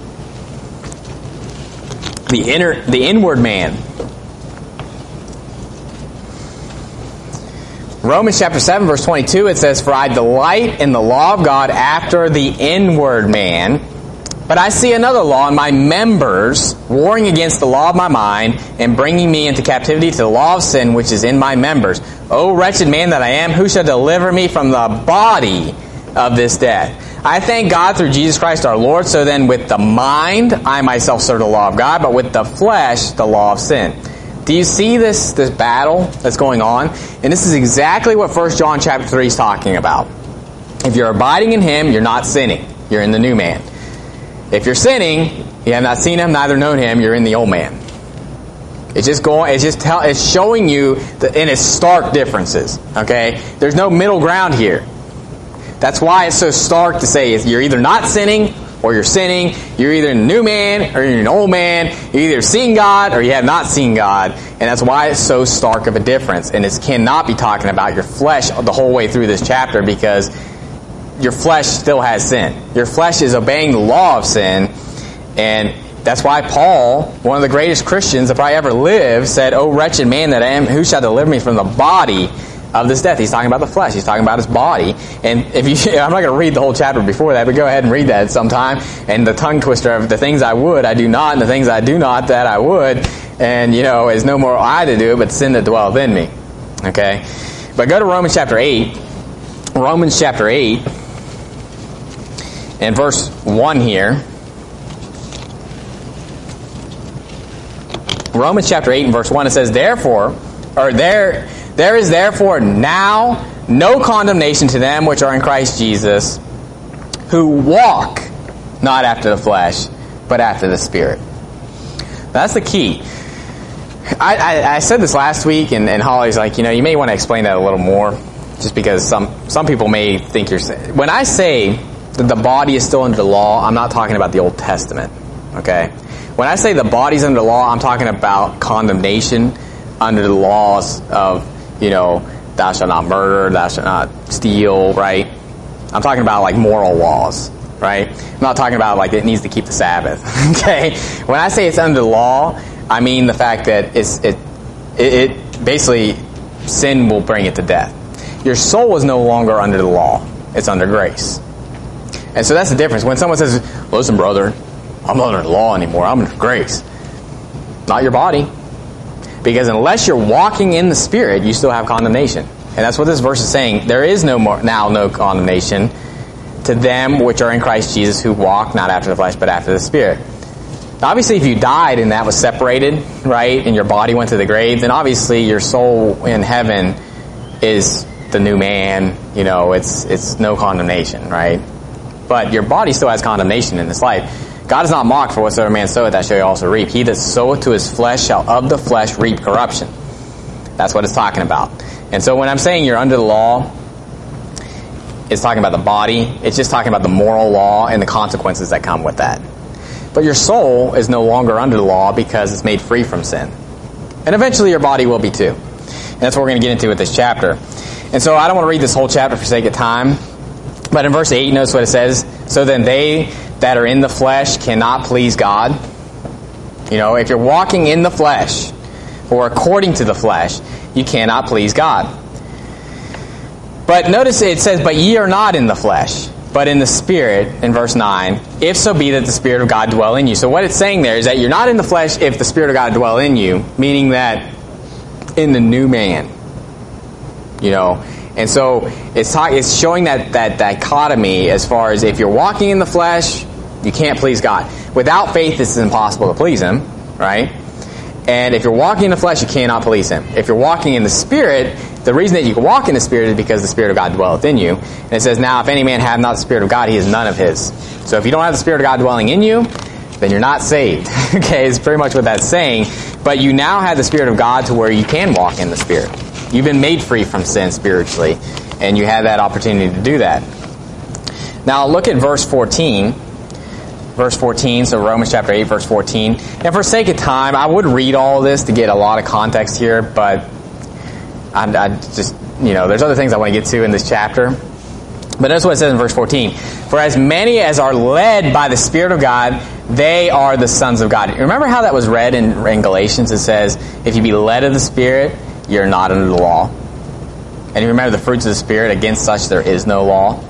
The inward man. Romans chapter 7 verse 22, it says, for I delight in the law of God after the inward man, but I see another law in my members, warring against the law of my mind, and bringing me into captivity to the law of sin which is in my members. O wretched man that I am, who shall deliver me from the body of this death? I thank God through Jesus Christ our Lord. So then with the mind, I myself serve the law of God, but with the flesh, the law of sin. Do you see this battle that's going on? And this is exactly what 1 John chapter 3 is talking about. If you're abiding in him, you're not sinning. You're in the new man. If you're sinning, you have not seen him, neither known him, you're in the old man. It's showing you in its stark differences. Okay? There's no middle ground here. That's why it's so stark to say you're either not sinning or you're sinning. You're either in a new man or you're in an old man. You're either seeing God or you have not seen God. And that's why it's so stark of a difference. And it cannot be talking about your flesh the whole way through this chapter, because your flesh still has sin. Your flesh is obeying the law of sin. And that's why Paul, one of the greatest Christians that probably ever lived, said, O wretched man that I am, who shall deliver me from the body of this death? He's talking about the flesh. He's talking about his body. And I'm not going to read the whole chapter before that, but go ahead and read that sometime. And the tongue twister of the things I would, I do not, and the things I do not, that I would. And, is no more I to do it, but sin that dwelleth in me. Okay? But go to Romans chapter 8. Romans chapter 8. And verse 1 here. Romans chapter 8 and verse 1, it says, There is therefore now no condemnation to them which are in Christ Jesus, who walk not after the flesh, but after the Spirit. That's the key. I said this last week, and Holly's like, you may want to explain that a little more, just because some people may think you're saying. When I say that the body is still under the law, I'm not talking about the Old Testament. Okay? When I say the body's under the law, I'm talking about condemnation under the laws of, thou shalt not murder, thou shalt not steal, right? I'm talking about like moral laws, right? I'm not talking about like it needs to keep the Sabbath, okay? When I say it's under the law, I mean the fact that it basically, sin will bring it to death. Your soul is no longer under the law. It's under grace. And so that's the difference. When someone says, listen, brother, I'm not under the law anymore, I'm under grace. Not your body. Because unless you're walking in the Spirit, you still have condemnation. And that's what this verse is saying. There is no condemnation to them which are in Christ Jesus, who walk not after the flesh, but after the Spirit. Now, obviously, if you died and that was separated, right, and your body went to the grave, then obviously your soul in heaven is the new man. It's no condemnation, right? But your body still has condemnation in this life. God is not mocked, for whatsoever man soweth, that shall he also reap. He that soweth to his flesh shall of the flesh reap corruption. That's what it's talking about. And so when I'm saying you're under the law, it's talking about the body. It's just talking about the moral law and the consequences that come with that. But your soul is no longer under the law because it's made free from sin. And eventually your body will be too. And that's what we're going to get into with this chapter. And so I don't want to read this whole chapter for sake of time. But in verse 8, notice what it says. So then they that are in the flesh cannot please God. You know, if you're walking in the flesh, or according to the flesh, you cannot please God. But notice it says, but ye are not in the flesh, but in the Spirit, in verse 9, if so be that the Spirit of God dwell in you. So what it's saying there is that you're not in the flesh if the Spirit of God dwell in you, meaning that in the new man. You know, and so it's showing that dichotomy as far as if you're walking in the flesh, you can't please God. Without faith, it's impossible to please Him, right? And if you're walking in the flesh, you cannot please Him. If you're walking in the Spirit, the reason that you can walk in the Spirit is because the Spirit of God dwelleth in you. And it says, now if any man have not the Spirit of God, he is none of His. So if you don't have the Spirit of God dwelling in you, then you're not saved. Okay, it's pretty much what that's saying. But you now have the Spirit of God to where you can walk in the Spirit. You've been made free from sin spiritually, and you have that opportunity to do that. Now look at verse 14. Verse 14, so Romans chapter 8, verse 14. And for sake of time, I would read all of this to get a lot of context here, but I just, you know, there's other things I want to get to in this chapter. But notice what it says in verse 14. For as many as are led by the Spirit of God, they are the sons of God. Remember how that was read in Galatians? It says, if you be led of the Spirit, you're not under the law. And you remember the fruits of the Spirit, against such there is no law.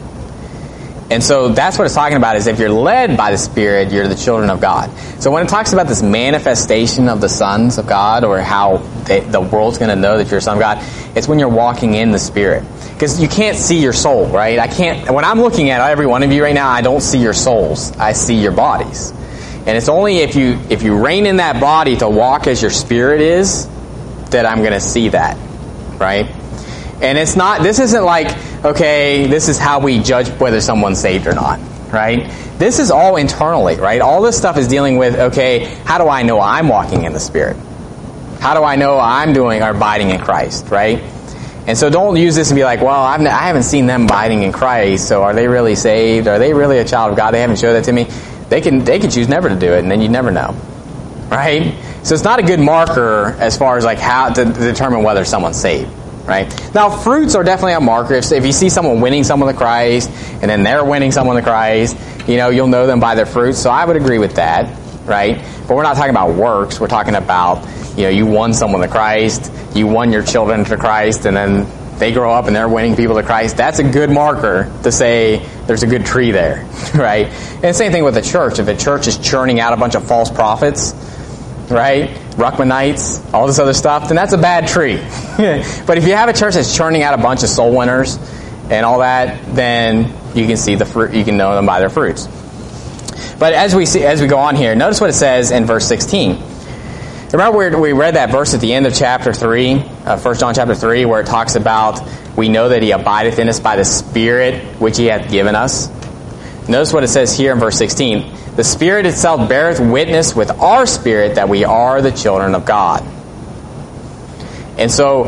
And so that's what it's talking about, is if you're led by the Spirit, you're the children of God. So when it talks about this manifestation of the sons of God, or how the world's going to know that you're a son of God, it's when you're walking in the Spirit. Because you can't see your soul, right? When I'm looking at every one of you right now, I don't see your souls. I see your bodies. And it's only if you reign in that body to walk as your spirit is, that I'm going to see that, right? And this isn't like, okay, this is how we judge whether someone's saved or not, right? This is all internally, right? All this stuff is dealing with, okay, how do I know I'm walking in the Spirit? How do I know I'm doing or abiding in Christ, right? And so don't use this and be like, well, I haven't seen them abiding in Christ, so are they really saved? Are they really a child of God? They haven't showed that to me. They can choose never to do it, and then you never know, right? So it's not a good marker as far as like how to determine whether someone's saved. Right? Now, fruits are definitely a marker. If you see someone winning someone to Christ, and then they're winning someone to Christ, you know, you'll know them by their fruits. So I would agree with that, right? But we're not talking about works. We're talking about, you know, you won someone to Christ, you won your children to Christ, and then they grow up and they're winning people to Christ. That's a good marker to say there's a good tree there, right? And same thing with the church. If a church is churning out a bunch of false prophets, right, Ruckmanites, all this other stuff, then that's a bad tree. But if you have a church that's churning out a bunch of soul winners and all that, then you can see the fruit. You can know them by their fruits. But as we go on here, notice what it says in verse 16. Remember we read that verse at the end of chapter 3, 1 John chapter 3, where it talks about we know that He abideth in us by the Spirit which He hath given us. Notice what it says here in verse 16. The Spirit itself beareth witness with our spirit that we are the children of God. And so,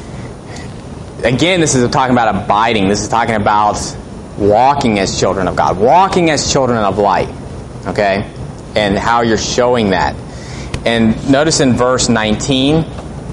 again, this is talking about abiding. This is talking about walking as children of God. Walking as children of light. Okay? And how you're showing that. And notice in verse 19,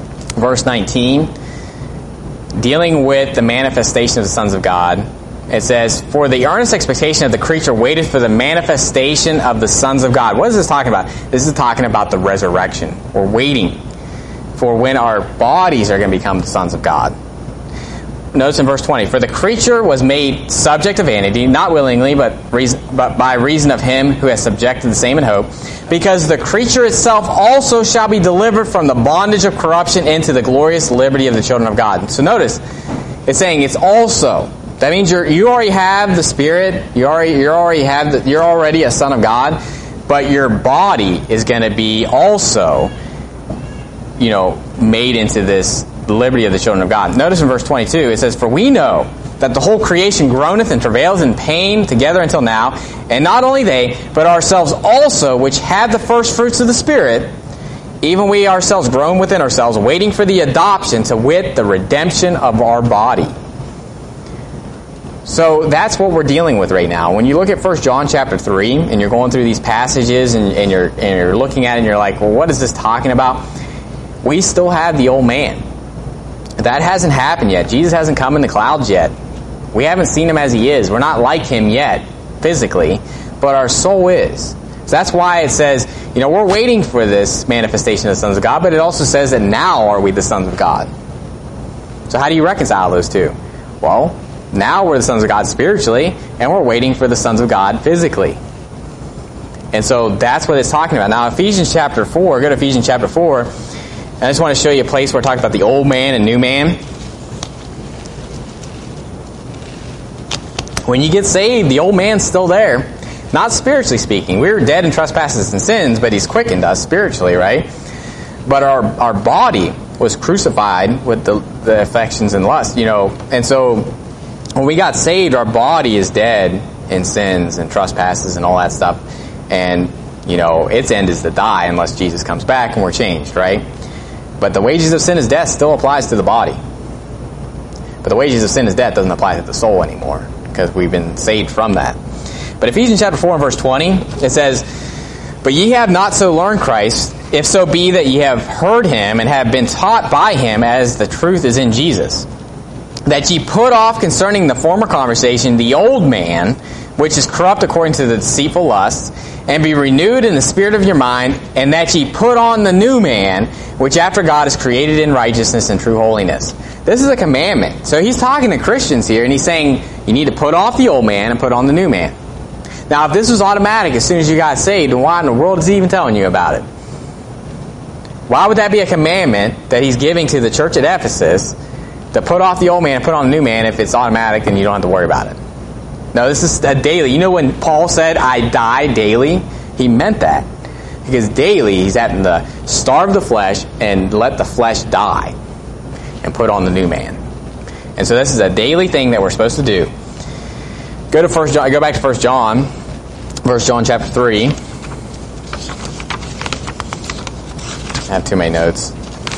dealing with the manifestation of the sons of God, it says, for the earnest expectation of the creature waiteth for the manifestation of the sons of God. What is this talking about? This is talking about the resurrection. We're waiting for when our bodies are going to become the sons of God. Notice in verse 20, for the creature was made subject to vanity, not willingly, but by reason of Him who has subjected the same in hope, because the creature itself also shall be delivered from the bondage of corruption into the glorious liberty of the children of God. So notice, it's saying it's also. That means you already have the Spirit. You're already a son of God, but your body is going to be also, you know, made into this liberty of the children of God. Notice in verse 22, it says, for we know that the whole creation groaneth and travaileth in pain together until now, and not only they, but ourselves also, which have the first fruits of the Spirit, even we ourselves groan within ourselves, waiting for the adoption, to wit, the redemption of our body. So that's what we're dealing with right now. When you look at 1 John chapter 3, and you're going through these passages, and you're looking at it, and you're like, well, what is this talking about? We still have the old man. That hasn't happened yet. Jesus hasn't come in the clouds yet. We haven't seen him as he is. We're not like him yet, physically, but our soul is. So that's why it says, we're waiting for this manifestation of the sons of God, but it also says that now are we the sons of God. So how do you reconcile those two? Well, now we're the sons of God spiritually, and we're waiting for the sons of God physically. And so that's what it's talking about. Now, Ephesians chapter 4, go to Ephesians chapter 4, and I just want to show you a place where it talks about the old man and new man. When you get saved, the old man's still there. Not spiritually speaking. We were dead in trespasses and sins, but he's quickened us spiritually, right? But our body was crucified with the affections and lust, And so when we got saved, our body is dead in sins and trespasses and all that stuff. And, its end is to die unless Jesus comes back and we're changed, right? But the wages of sin is death still applies to the body. But the wages of sin is death doesn't apply to the soul anymore because we've been saved from that. But Ephesians chapter 4 and verse 20, it says, "But ye have not so learned Christ, if so be that ye have heard him and have been taught by him as the truth is in Jesus. That ye put off concerning the former conversation the old man, which is corrupt according to the deceitful lusts, and be renewed in the spirit of your mind, and that ye put on the new man, which after God is created in righteousness and true holiness." This is a commandment. So he's talking to Christians here, and he's saying you need to put off the old man and put on the new man. Now, if this was automatic as soon as you got saved, then why in the world is he even telling you about it? Why would that be a commandment that he's giving to the church at Ephesus to put off the old man and put on the new man if it's automatic and you don't have to worry about it? No, this is a daily. When Paul said, "I die daily," he meant that. Because daily he's having to starve the flesh and let the flesh die and put on the new man. And so this is a daily thing that we're supposed to do. Go to 1 John. Go back to 1 John, 1 John chapter 3. I have too many notes.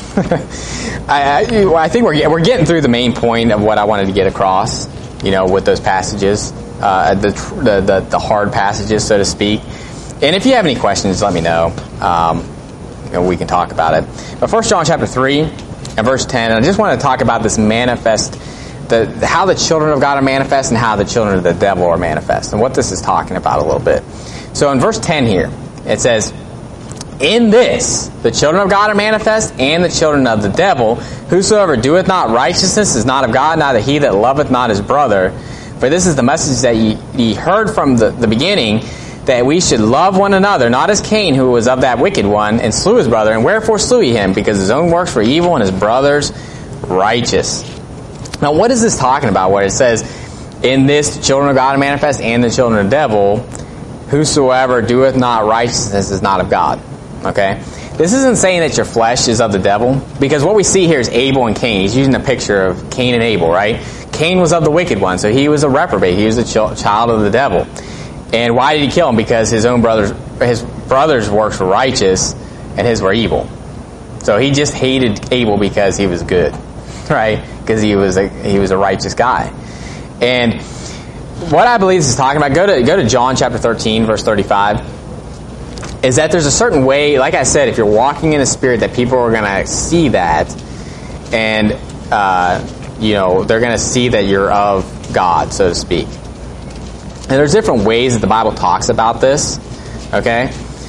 I think we're getting through the main point of what I wanted to get across. With those passages, the hard passages, so to speak. And if you have any questions, let me know. We can talk about it. But 1 John chapter 3 and verse 10, I just want to talk about this manifest. How the children of God are manifest and how the children of the devil are manifest, and what this is talking about a little bit. So in verse 10 here, it says, "In this the children of God are manifest, and the children of the devil. Whosoever doeth not righteousness is not of God, neither he that loveth not his brother. For this is the message that ye heard from the beginning, that we should love one another, not as Cain, who was of that wicked one, and slew his brother. And wherefore slew he him? Because his own works were evil, and his brother's righteous." Now, what is this talking about where it says, "In this the children of God are manifest, and the children of the devil, whosoever doeth not righteousness is not of God"? Okay? This isn't saying that your flesh is of the devil, because what we see here is Abel and Cain. He's using a picture of Cain and Abel, right? Cain was of the wicked one, so he was a reprobate. He was a child of the devil. And why did he kill him? Because his brother's works were righteous, and his were evil. So he just hated Abel because he was good, right? Because he was a righteous guy. And what I believe this is talking about, go to John chapter 13, verse 35, is that there's a certain way, like I said, if you're walking in the Spirit, that people are going to see that, and they're going to see that you're of God, so to speak. And there's different ways that the Bible talks about this, okay?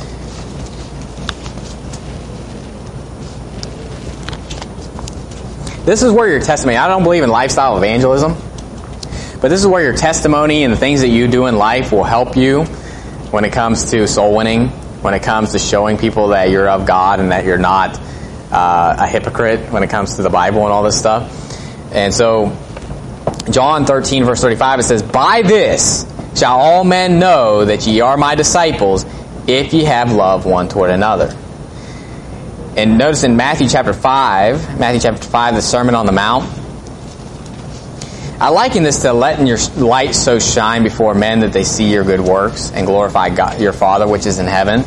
This is where your testimony, I don't believe in lifestyle evangelism, but this is where your testimony and the things that you do in life will help you when it comes to soul winning, when it comes to showing people that you're of God and that you're not a hypocrite when it comes to the Bible and all this stuff. And so, John 13, verse 35, it says, "By this shall all men know that ye are my disciples, if ye have love one toward another." And notice in Matthew chapter 5, the Sermon on the Mount, I liken this to letting your light so shine before men that they see your good works and glorify God, your Father which is in heaven.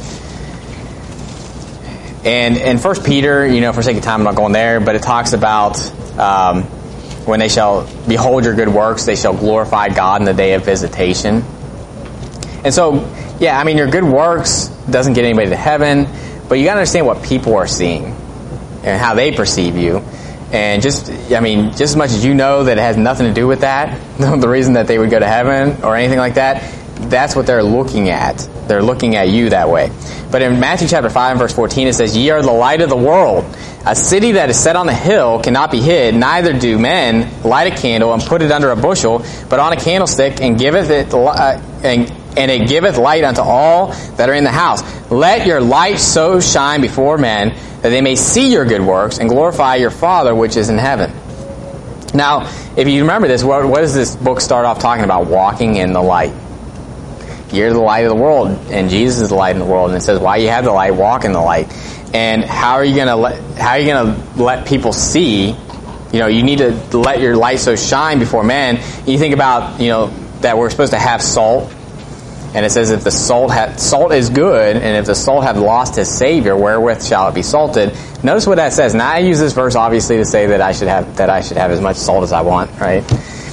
And in 1 Peter, for sake of time, I'm not going there, but it talks about when they shall behold your good works, they shall glorify God in the day of visitation. And so, your good works doesn't get anybody to heaven, but you got to understand what people are seeing and how they perceive you. And just as much as you know that it has nothing to do with that, the reason that they would go to heaven or anything like that, that's what they're looking at. They're looking at you that way. But in Matthew chapter 5 and verse 14, it says, "Ye are the light of the world. A city that is set on the hill cannot be hid, neither do men light a candle and put it under a bushel, but on a candlestick, and giveth it and it giveth light unto all that are in the house. Let your light so shine before men, that they may see your good works and glorify your Father which is in heaven." Now, if you remember this, what does this book start off talking about? Walking in the light. You're the light of the world, and Jesus is the light in the world. And it says, while you have the light, walk in the light. And how are you going to let people see? You need to let your light so shine before men. You think about, that we're supposed to have salt. And it says, if the salt is good, and if the salt have lost his Savior, wherewith shall it be salted? Notice what that says. Now I use this verse obviously to say that I should have as much salt as I want, right?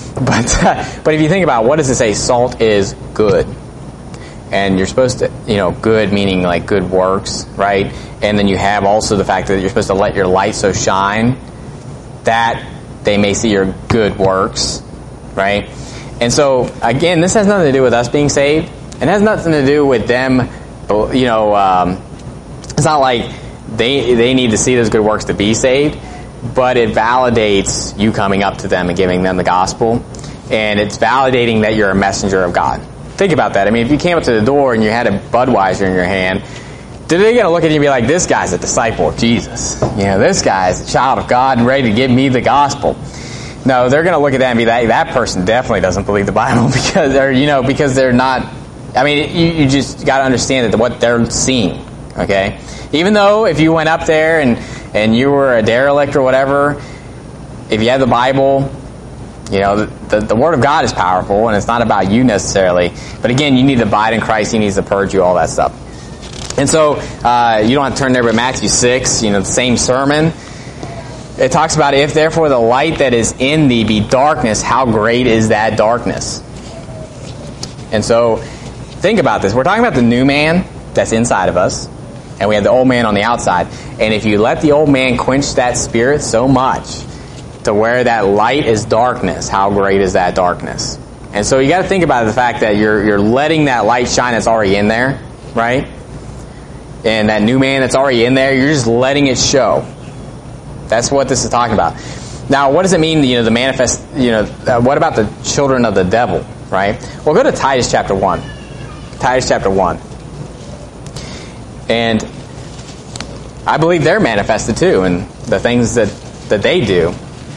But if you think about it, what does it say? Salt is good. And you're supposed to, good meaning like good works, right? And then you have also the fact that you're supposed to let your light so shine that they may see your good works, right? And so, again, this has nothing to do with us being saved. It has nothing to do with them, it's not like they need to see those good works to be saved, but it validates you coming up to them and giving them the gospel, and it's validating that you're a messenger of God. Think about that. If you came up to the door and you had a Budweiser in your hand, they're going to look at you and be like, this guy's a disciple of Jesus. This guy's a child of God and ready to give me the gospel. No, they're going to look at that and be like, that person definitely doesn't believe the Bible because they're not. You just got to understand that what they're seeing, okay? Even though if you went up there and you were a derelict or whatever, if you have the Bible, the Word of God is powerful, and it's not about you necessarily. But again, you need to abide in Christ. He needs to purge you, all that stuff. And so, you don't have to turn there, but Matthew 6, the same sermon. It talks about, if therefore the light that is in thee be darkness, how great is that darkness? And so, think about this. We're talking about the new man that's inside of us, and we have the old man on the outside. And if you let the old man quench that spirit so much to where that light is darkness, how great is that darkness? And so you got to think about the fact that you're letting that light shine that's already in there, right? And that new man that's already in there, you're just letting it show. That's what this is talking about. Now, what does it mean, the manifest, what about the children of the devil, right? Well, go to Titus chapter 1. Titus chapter 1. And I believe they're manifested too, and the things that they do.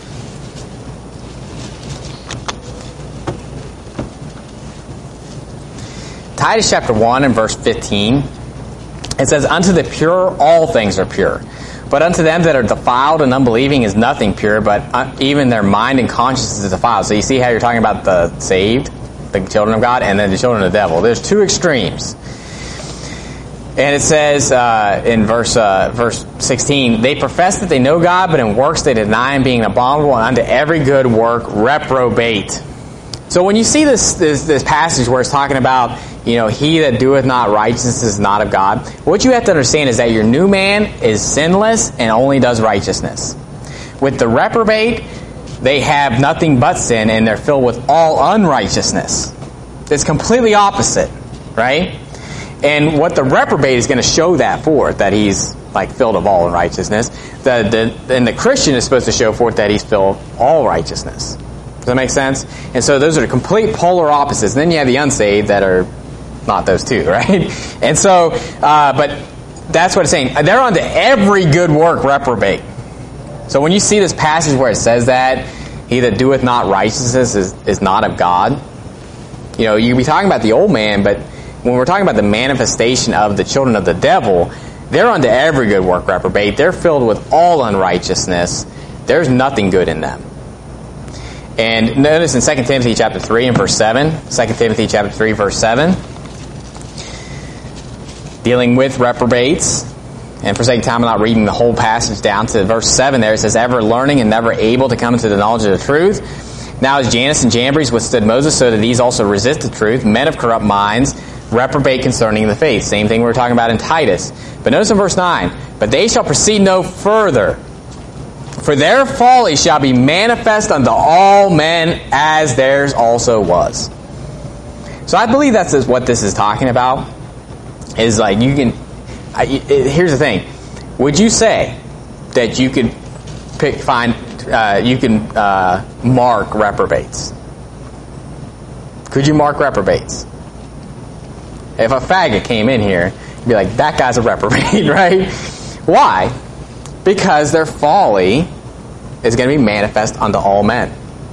Titus chapter 1 and verse 15, it says, "Unto the pure all things are pure, but unto them that are defiled and unbelieving is nothing pure, but even their mind and conscience is defiled." So you see how you're talking about the saved, the children of God, and then the children of the devil. There's two extremes. And it says in verse 16, "They profess that they know God, but in works they deny Him, being abominable, and unto every good work reprobate." So when you see this passage where it's talking about, he that doeth not righteousness is not of God, what you have to understand is that your new man is sinless and only does righteousness. With the reprobate, they have nothing but sin, and they're filled with all unrighteousness. It's completely opposite, right? And what the reprobate is going to show that forth, that he's filled of all unrighteousness. And the Christian is supposed to show forth that he's filled of all righteousness. Does that make sense? And so those are the complete polar opposites. And then you have the unsaved that are not those two, right? And so, but that's what it's saying. They're unto every good work reprobate. So when you see this passage where it says that, he that doeth not righteousness is not of God, you can be talking about the old man, but when we're talking about the manifestation of the children of the devil, they're unto every good work reprobate. They're filled with all unrighteousness. There's nothing good in them. And notice in 2 Timothy chapter 3 and verse 7, 2 Timothy chapter 3 verse 7, dealing with reprobates. And for sake of time, I'm not reading the whole passage down to verse 7 there. It says, "Ever learning and never able to come into the knowledge of the truth. Now as Jannes and Jambres withstood Moses, so that these also resist the truth. Men of corrupt minds reprobate concerning the faith." Same thing we were talking about in Titus. But notice in verse 9, "But they shall proceed no further. For their folly shall be manifest unto all men, as theirs also was. So I believe that's what this is talking about. Is like you can. Here's the thing: would you say that you could mark reprobates? Could you mark reprobates? If a faggot came in here, you'd be like, that guy's a reprobate, right? Why? Because their folly is going to be manifest unto all men.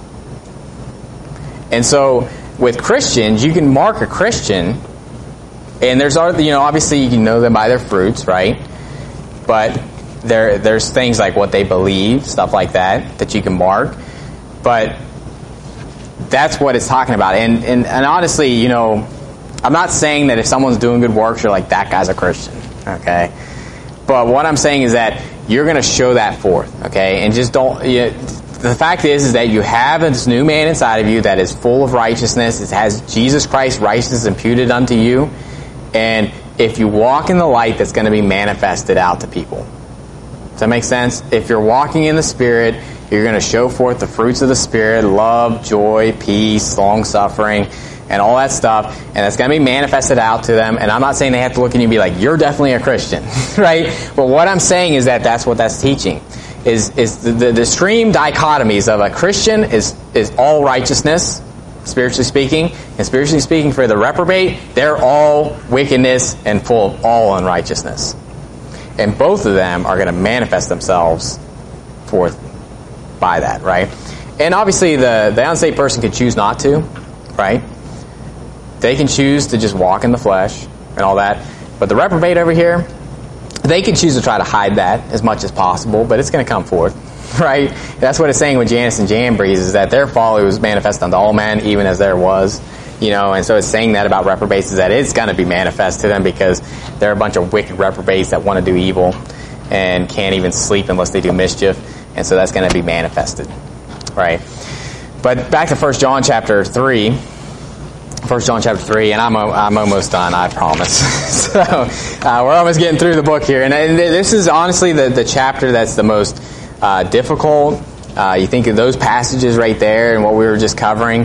And so, with Christians, you can mark a Christian, and there's, obviously you can know them by their fruits, right? But there's things like what they believe, stuff like that you can mark. But that's what it's talking about. And honestly, I'm not saying that if someone's doing good works, you're like, that guy's a Christian, okay? But what I'm saying is that you're going to show that forth, okay? And just don't... the fact is that you have this new man inside of you that is full of righteousness. It has Jesus Christ's righteousness imputed unto you. And if you walk in the light, that's going to be manifested out to people. Does that make sense? If you're walking in the Spirit, you're going to show forth the fruits of the Spirit: love, joy, peace, long-suffering, and all that stuff. And it's going to be manifested out to them. And I'm not saying they have to look at you and be like, you're definitely a Christian, right? But what I'm saying is that that's what that's teaching. Is the extreme dichotomies of a Christian is all righteousness, spiritually speaking, and spiritually speaking for the reprobate, they're all wickedness and full of all unrighteousness. And both of them are going to manifest themselves forth by that, right? And obviously the unsaved person could choose not to, right? They can choose to just walk in the flesh and all that. But the reprobate over here, they can choose to try to hide that as much as possible, but it's going to come forth, right? That's what it's saying with Jannes and Jambres, is that their folly was manifest unto all men, even as there was. And so it's saying that about reprobates, is that it's going to be manifest to them because they're a bunch of wicked reprobates that want to do evil and can't even sleep unless they do mischief. And so that's going to be manifested, right? But back to 1 John chapter 3. 1 John chapter 3, and I'm almost done, I promise. So we're almost getting through the book here. And this is honestly the chapter that's the most difficult. You think of those passages right there and what we were just covering.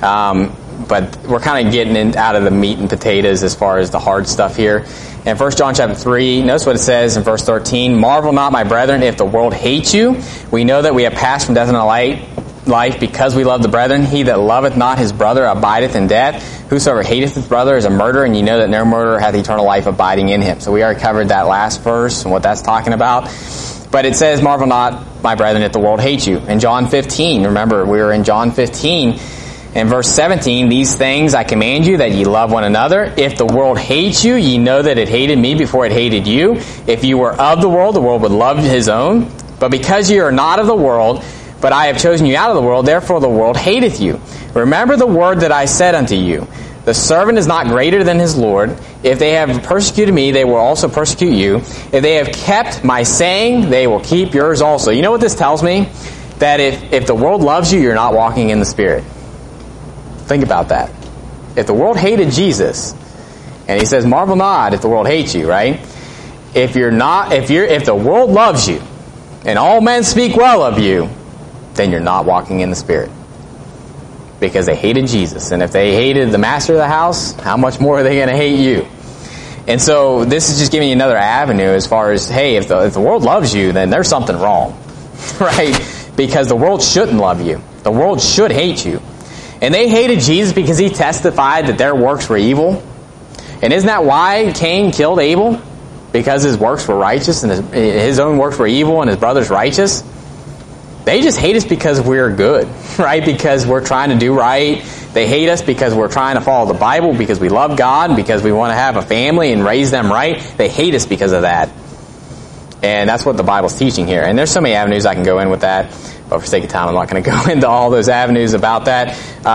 But we're kind of getting out of the meat and potatoes as far as the hard stuff here. In 1 John chapter 3, notice what it says in verse 13. Marvel not, my brethren, if the world hates you. We know that we have passed from death unto life because we love the brethren. He that loveth not his brother abideth in death. Whosoever hateth his brother is a murderer, and ye know that no murderer hath eternal life abiding in him. So we already covered that last verse and what that's talking about. But it says, marvel not, my brethren, if the world hates you. In John 15, remember, we were in John 15, in verse 17, these things I command you, that ye love one another. If the world hates you, ye know that it hated me before it hated you. If you were of the world would love his own. But because ye are not of the world, but I have chosen you out of the world, therefore the world hateth you. Remember the word that I said unto you. The servant is not greater than his Lord. If they have persecuted me, they will also persecute you. If they have kept my saying, they will keep yours also. You know what this tells me? That if the world loves you, you're not walking in the Spirit. Think about that. If the world hated Jesus, and he says, marvel not if the world hates you, right? If the world loves you, and all men speak well of you, then you're not walking in the Spirit. Because they hated Jesus. And if they hated the master of the house, how much more are they going to hate you? And so this is just giving you another avenue as far as, hey, if the world loves you, then there's something wrong. Right? Because the world shouldn't love you. The world should hate you. And they hated Jesus because he testified that their works were evil. And isn't that why Cain killed Abel? Because his works were righteous and his own works were evil and his brother's righteous? They just hate us because we're good, right? Because we're trying to do right. They hate us because we're trying to follow the Bible, because we love God, because we want to have a family and raise them right. They hate us because of that. And that's what the Bible's teaching here. And there's so many avenues I can go in with that. But for sake of time, I'm not going to go into all those avenues about that.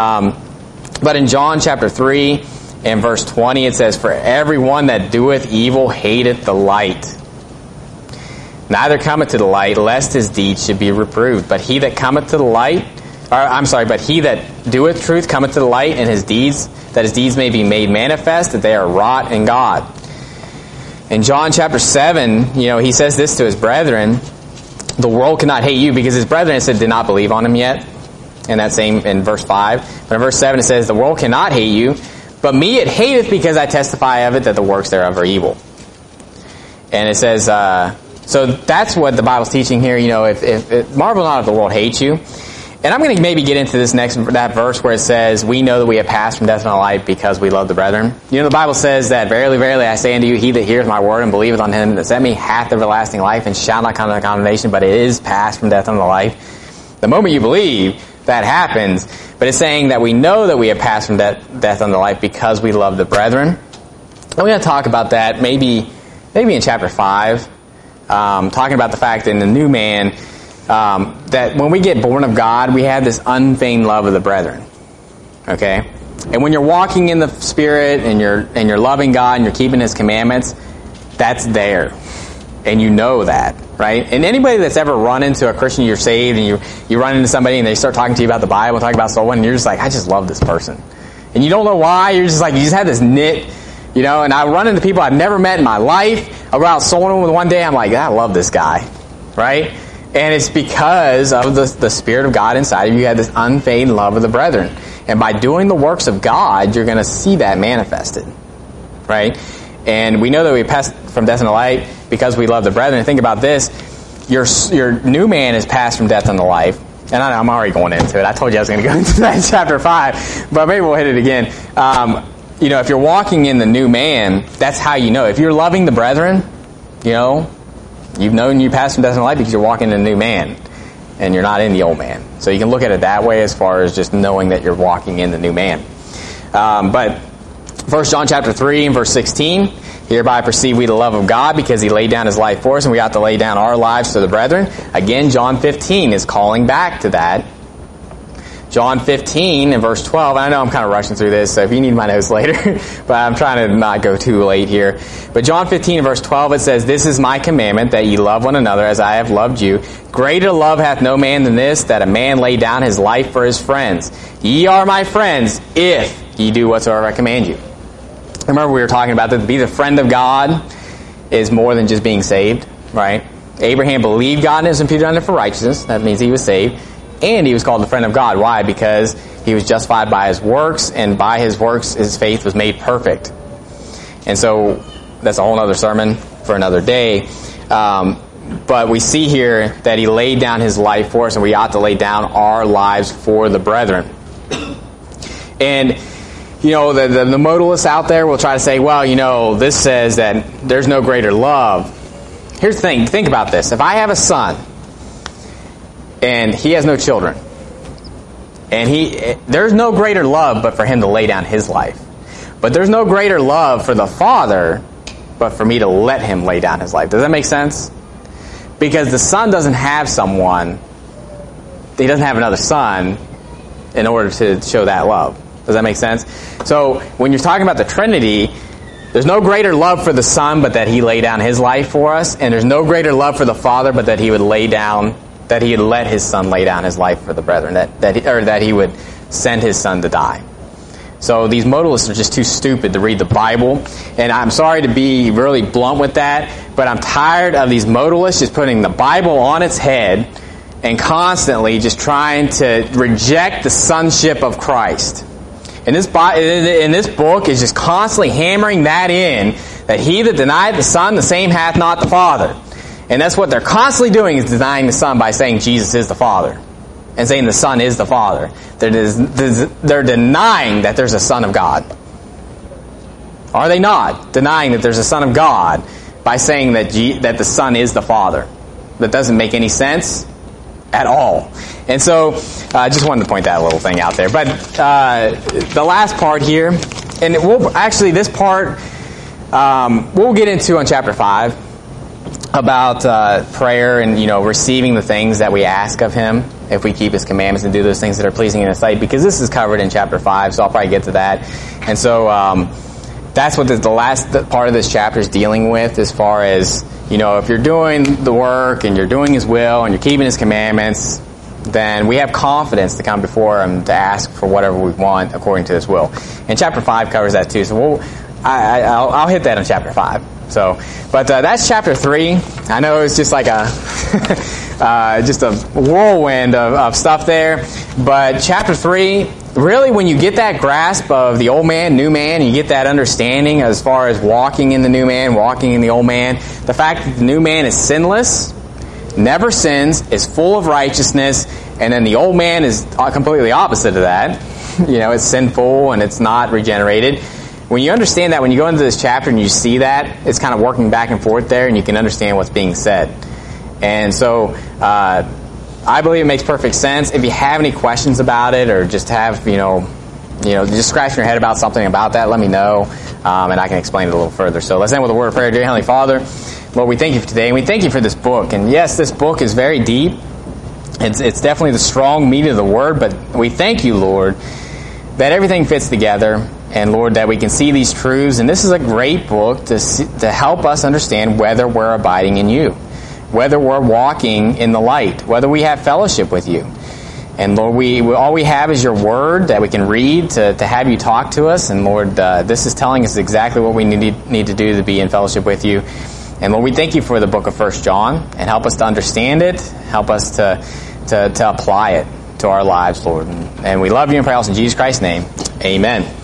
But in John chapter 3 and verse 20, it says, for everyone that doeth evil hateth the light. Neither cometh to the light, lest his deeds should be reproved. But he that cometh to the light, but he that doeth truth cometh to the light, and his deeds may be made manifest, that they are wrought in God. In John chapter 7, he says this to his brethren. the world cannot hate you because his brethren, it said, did not believe on him yet. And that same in verse 5. But in verse 7 it says, the world cannot hate you, but me it hateth because I testify of it that the works thereof are evil. And it says, so that's what the Bible's teaching here. You know, if marvel not if the world hates you. And I'm going to maybe get into that verse where it says, we know that we have passed from death unto life because we love the brethren. You know, the Bible says that, verily, verily, I say unto you, he that heareth my word and believeth on him that sent me hath everlasting life and shall not come to condemnation, but it is passed from death unto life. The moment you believe, that happens. But it's saying that we know that we have passed from death unto life because we love the brethren. And we're going to talk about that maybe in chapter 5, talking about the fact that in the new man, that when we get born of God, we have this unfeigned love of the brethren. Okay? And when you're walking in the Spirit and you're loving God and you're keeping His commandments, that's there. And you know that, right? And anybody that's ever run into a Christian, you're saved, and you run into somebody and they start talking to you about the Bible, talking about soul winning, and you're just like, I just love this person. And you don't know why, you're just like, you just have this knit, you know, and I run into people I've never met in my life. I go out soul winning with one day, I'm like, I love this guy, right? And it's because of the Spirit of God inside of you. You have this unfeigned love of the brethren. And by doing the works of God, you're going to see that manifested, right? And we know that we passed from death unto life because we love the brethren. And think about this. Your new man is passed from death unto life. And I'm already going into it. I told you I was going to go into that in chapter 5. But maybe we'll hit it again. You know, if you're walking in the new man, that's how you know. If you're loving the brethren, you know, you've known you passed from death unto life because you're walking in the new man. And you're not in the old man. So you can look at it that way as far as just knowing that you're walking in the new man. But 1 John chapter 3 and verse 16, hereby perceive we the love of God because He laid down His life for us, and we ought to lay down our lives for the brethren. Again, John 15 is calling back to that. John 15 and verse 12, I know I'm kind of rushing through this, so if you need my notes later, but I'm trying to not go too late here. But John 15 and verse 12, it says, this is my commandment, that ye love one another as I have loved you. Greater love hath no man than this, that a man lay down his life for his friends. Ye are my friends, if ye do whatsoever I command you. Remember we were talking about that to be the friend of God is more than just being saved, right? Abraham believed God and it was imputed unto him for righteousness. That means he was saved. And he was called the friend of God. Why? Because he was justified by his works, and by his works his faith was made perfect. And so that's a whole other sermon for another day. But we see here that he laid down his life for us, and we ought to lay down our lives for the brethren. And you know, the modalists out there will try to say, well, you know, this says that there's no greater love. Here's the thing. Think about this. If I have a son, and he has no children, and there's no greater love but for him to lay down his life. But there's no greater love for the father but for me to let him lay down his life. Does that make sense? Because the son doesn't have someone, he doesn't have another son in order to show that love. Does that make sense? So when you're talking about the Trinity, there's no greater love for the Son but that He lay down His life for us, and there's no greater love for the Father but that He would that He would let His Son lay down His life for the brethren, that He would send His Son to die. So these modalists are just too stupid to read the Bible, and I'm sorry to be really blunt with that, but I'm tired of these modalists just putting the Bible on its head and constantly just trying to reject the sonship of Christ. And this book is just constantly hammering that in, that he that denieth the Son, the same hath not the Father. And that's what they're constantly doing, is denying the Son by saying Jesus is the Father. And saying the Son is the Father. They're denying that there's a Son of God. Are they not denying that there's a Son of God by saying that the Son is the Father? That doesn't make any sense at all. And so I just wanted to point that little thing out there. But the last part here, and this part we'll get into on chapter 5 about prayer and, you know, receiving the things that we ask of Him if we keep His commandments and do those things that are pleasing in His sight, because this is covered in chapter 5, so I'll probably get to that. And so that's what the last part of this chapter is dealing with, as far as, you know, if you're doing the work and you're doing His will and you're keeping His commandments, then we have confidence to come before Him to ask for whatever we want according to His will. And chapter 5 covers that too, so I'll hit that in chapter 5. So, but that's chapter 3. I know it's just like a just a whirlwind of stuff there. But chapter 3, really when you get that grasp of the old man, new man, you get that understanding as far as walking in the new man, walking in the old man, the fact that the new man is sinless, never sins, is full of righteousness, and then the old man is completely opposite of that. It's sinful and it's not regenerated. When you understand that, when you go into this chapter and you see that, it's kind of working back and forth there, and you can understand what's being said. And so, I believe it makes perfect sense. If you have any questions about it, or just have, just scratching your head about something about that, let me know, and I can explain it a little further. So let's end with a word of prayer. Dear Heavenly Father, Lord, we thank you for today, and we thank you for this book. And yes, this book is very deep. It's definitely the strong meat of the Word, but we thank you, Lord, that everything fits together, and Lord, that we can see these truths. And this is a great book to help us understand whether we're abiding in you, whether we're walking in the light, whether we have fellowship with you. And Lord, all we have is your word that we can read to have you talk to us. And Lord, this is telling us exactly what we need to do to be in fellowship with you. And Lord, we thank you for the book of 1 John, and help us to understand it, help us to apply it to our lives, Lord. And we love you and pray also in Jesus Christ's name. Amen.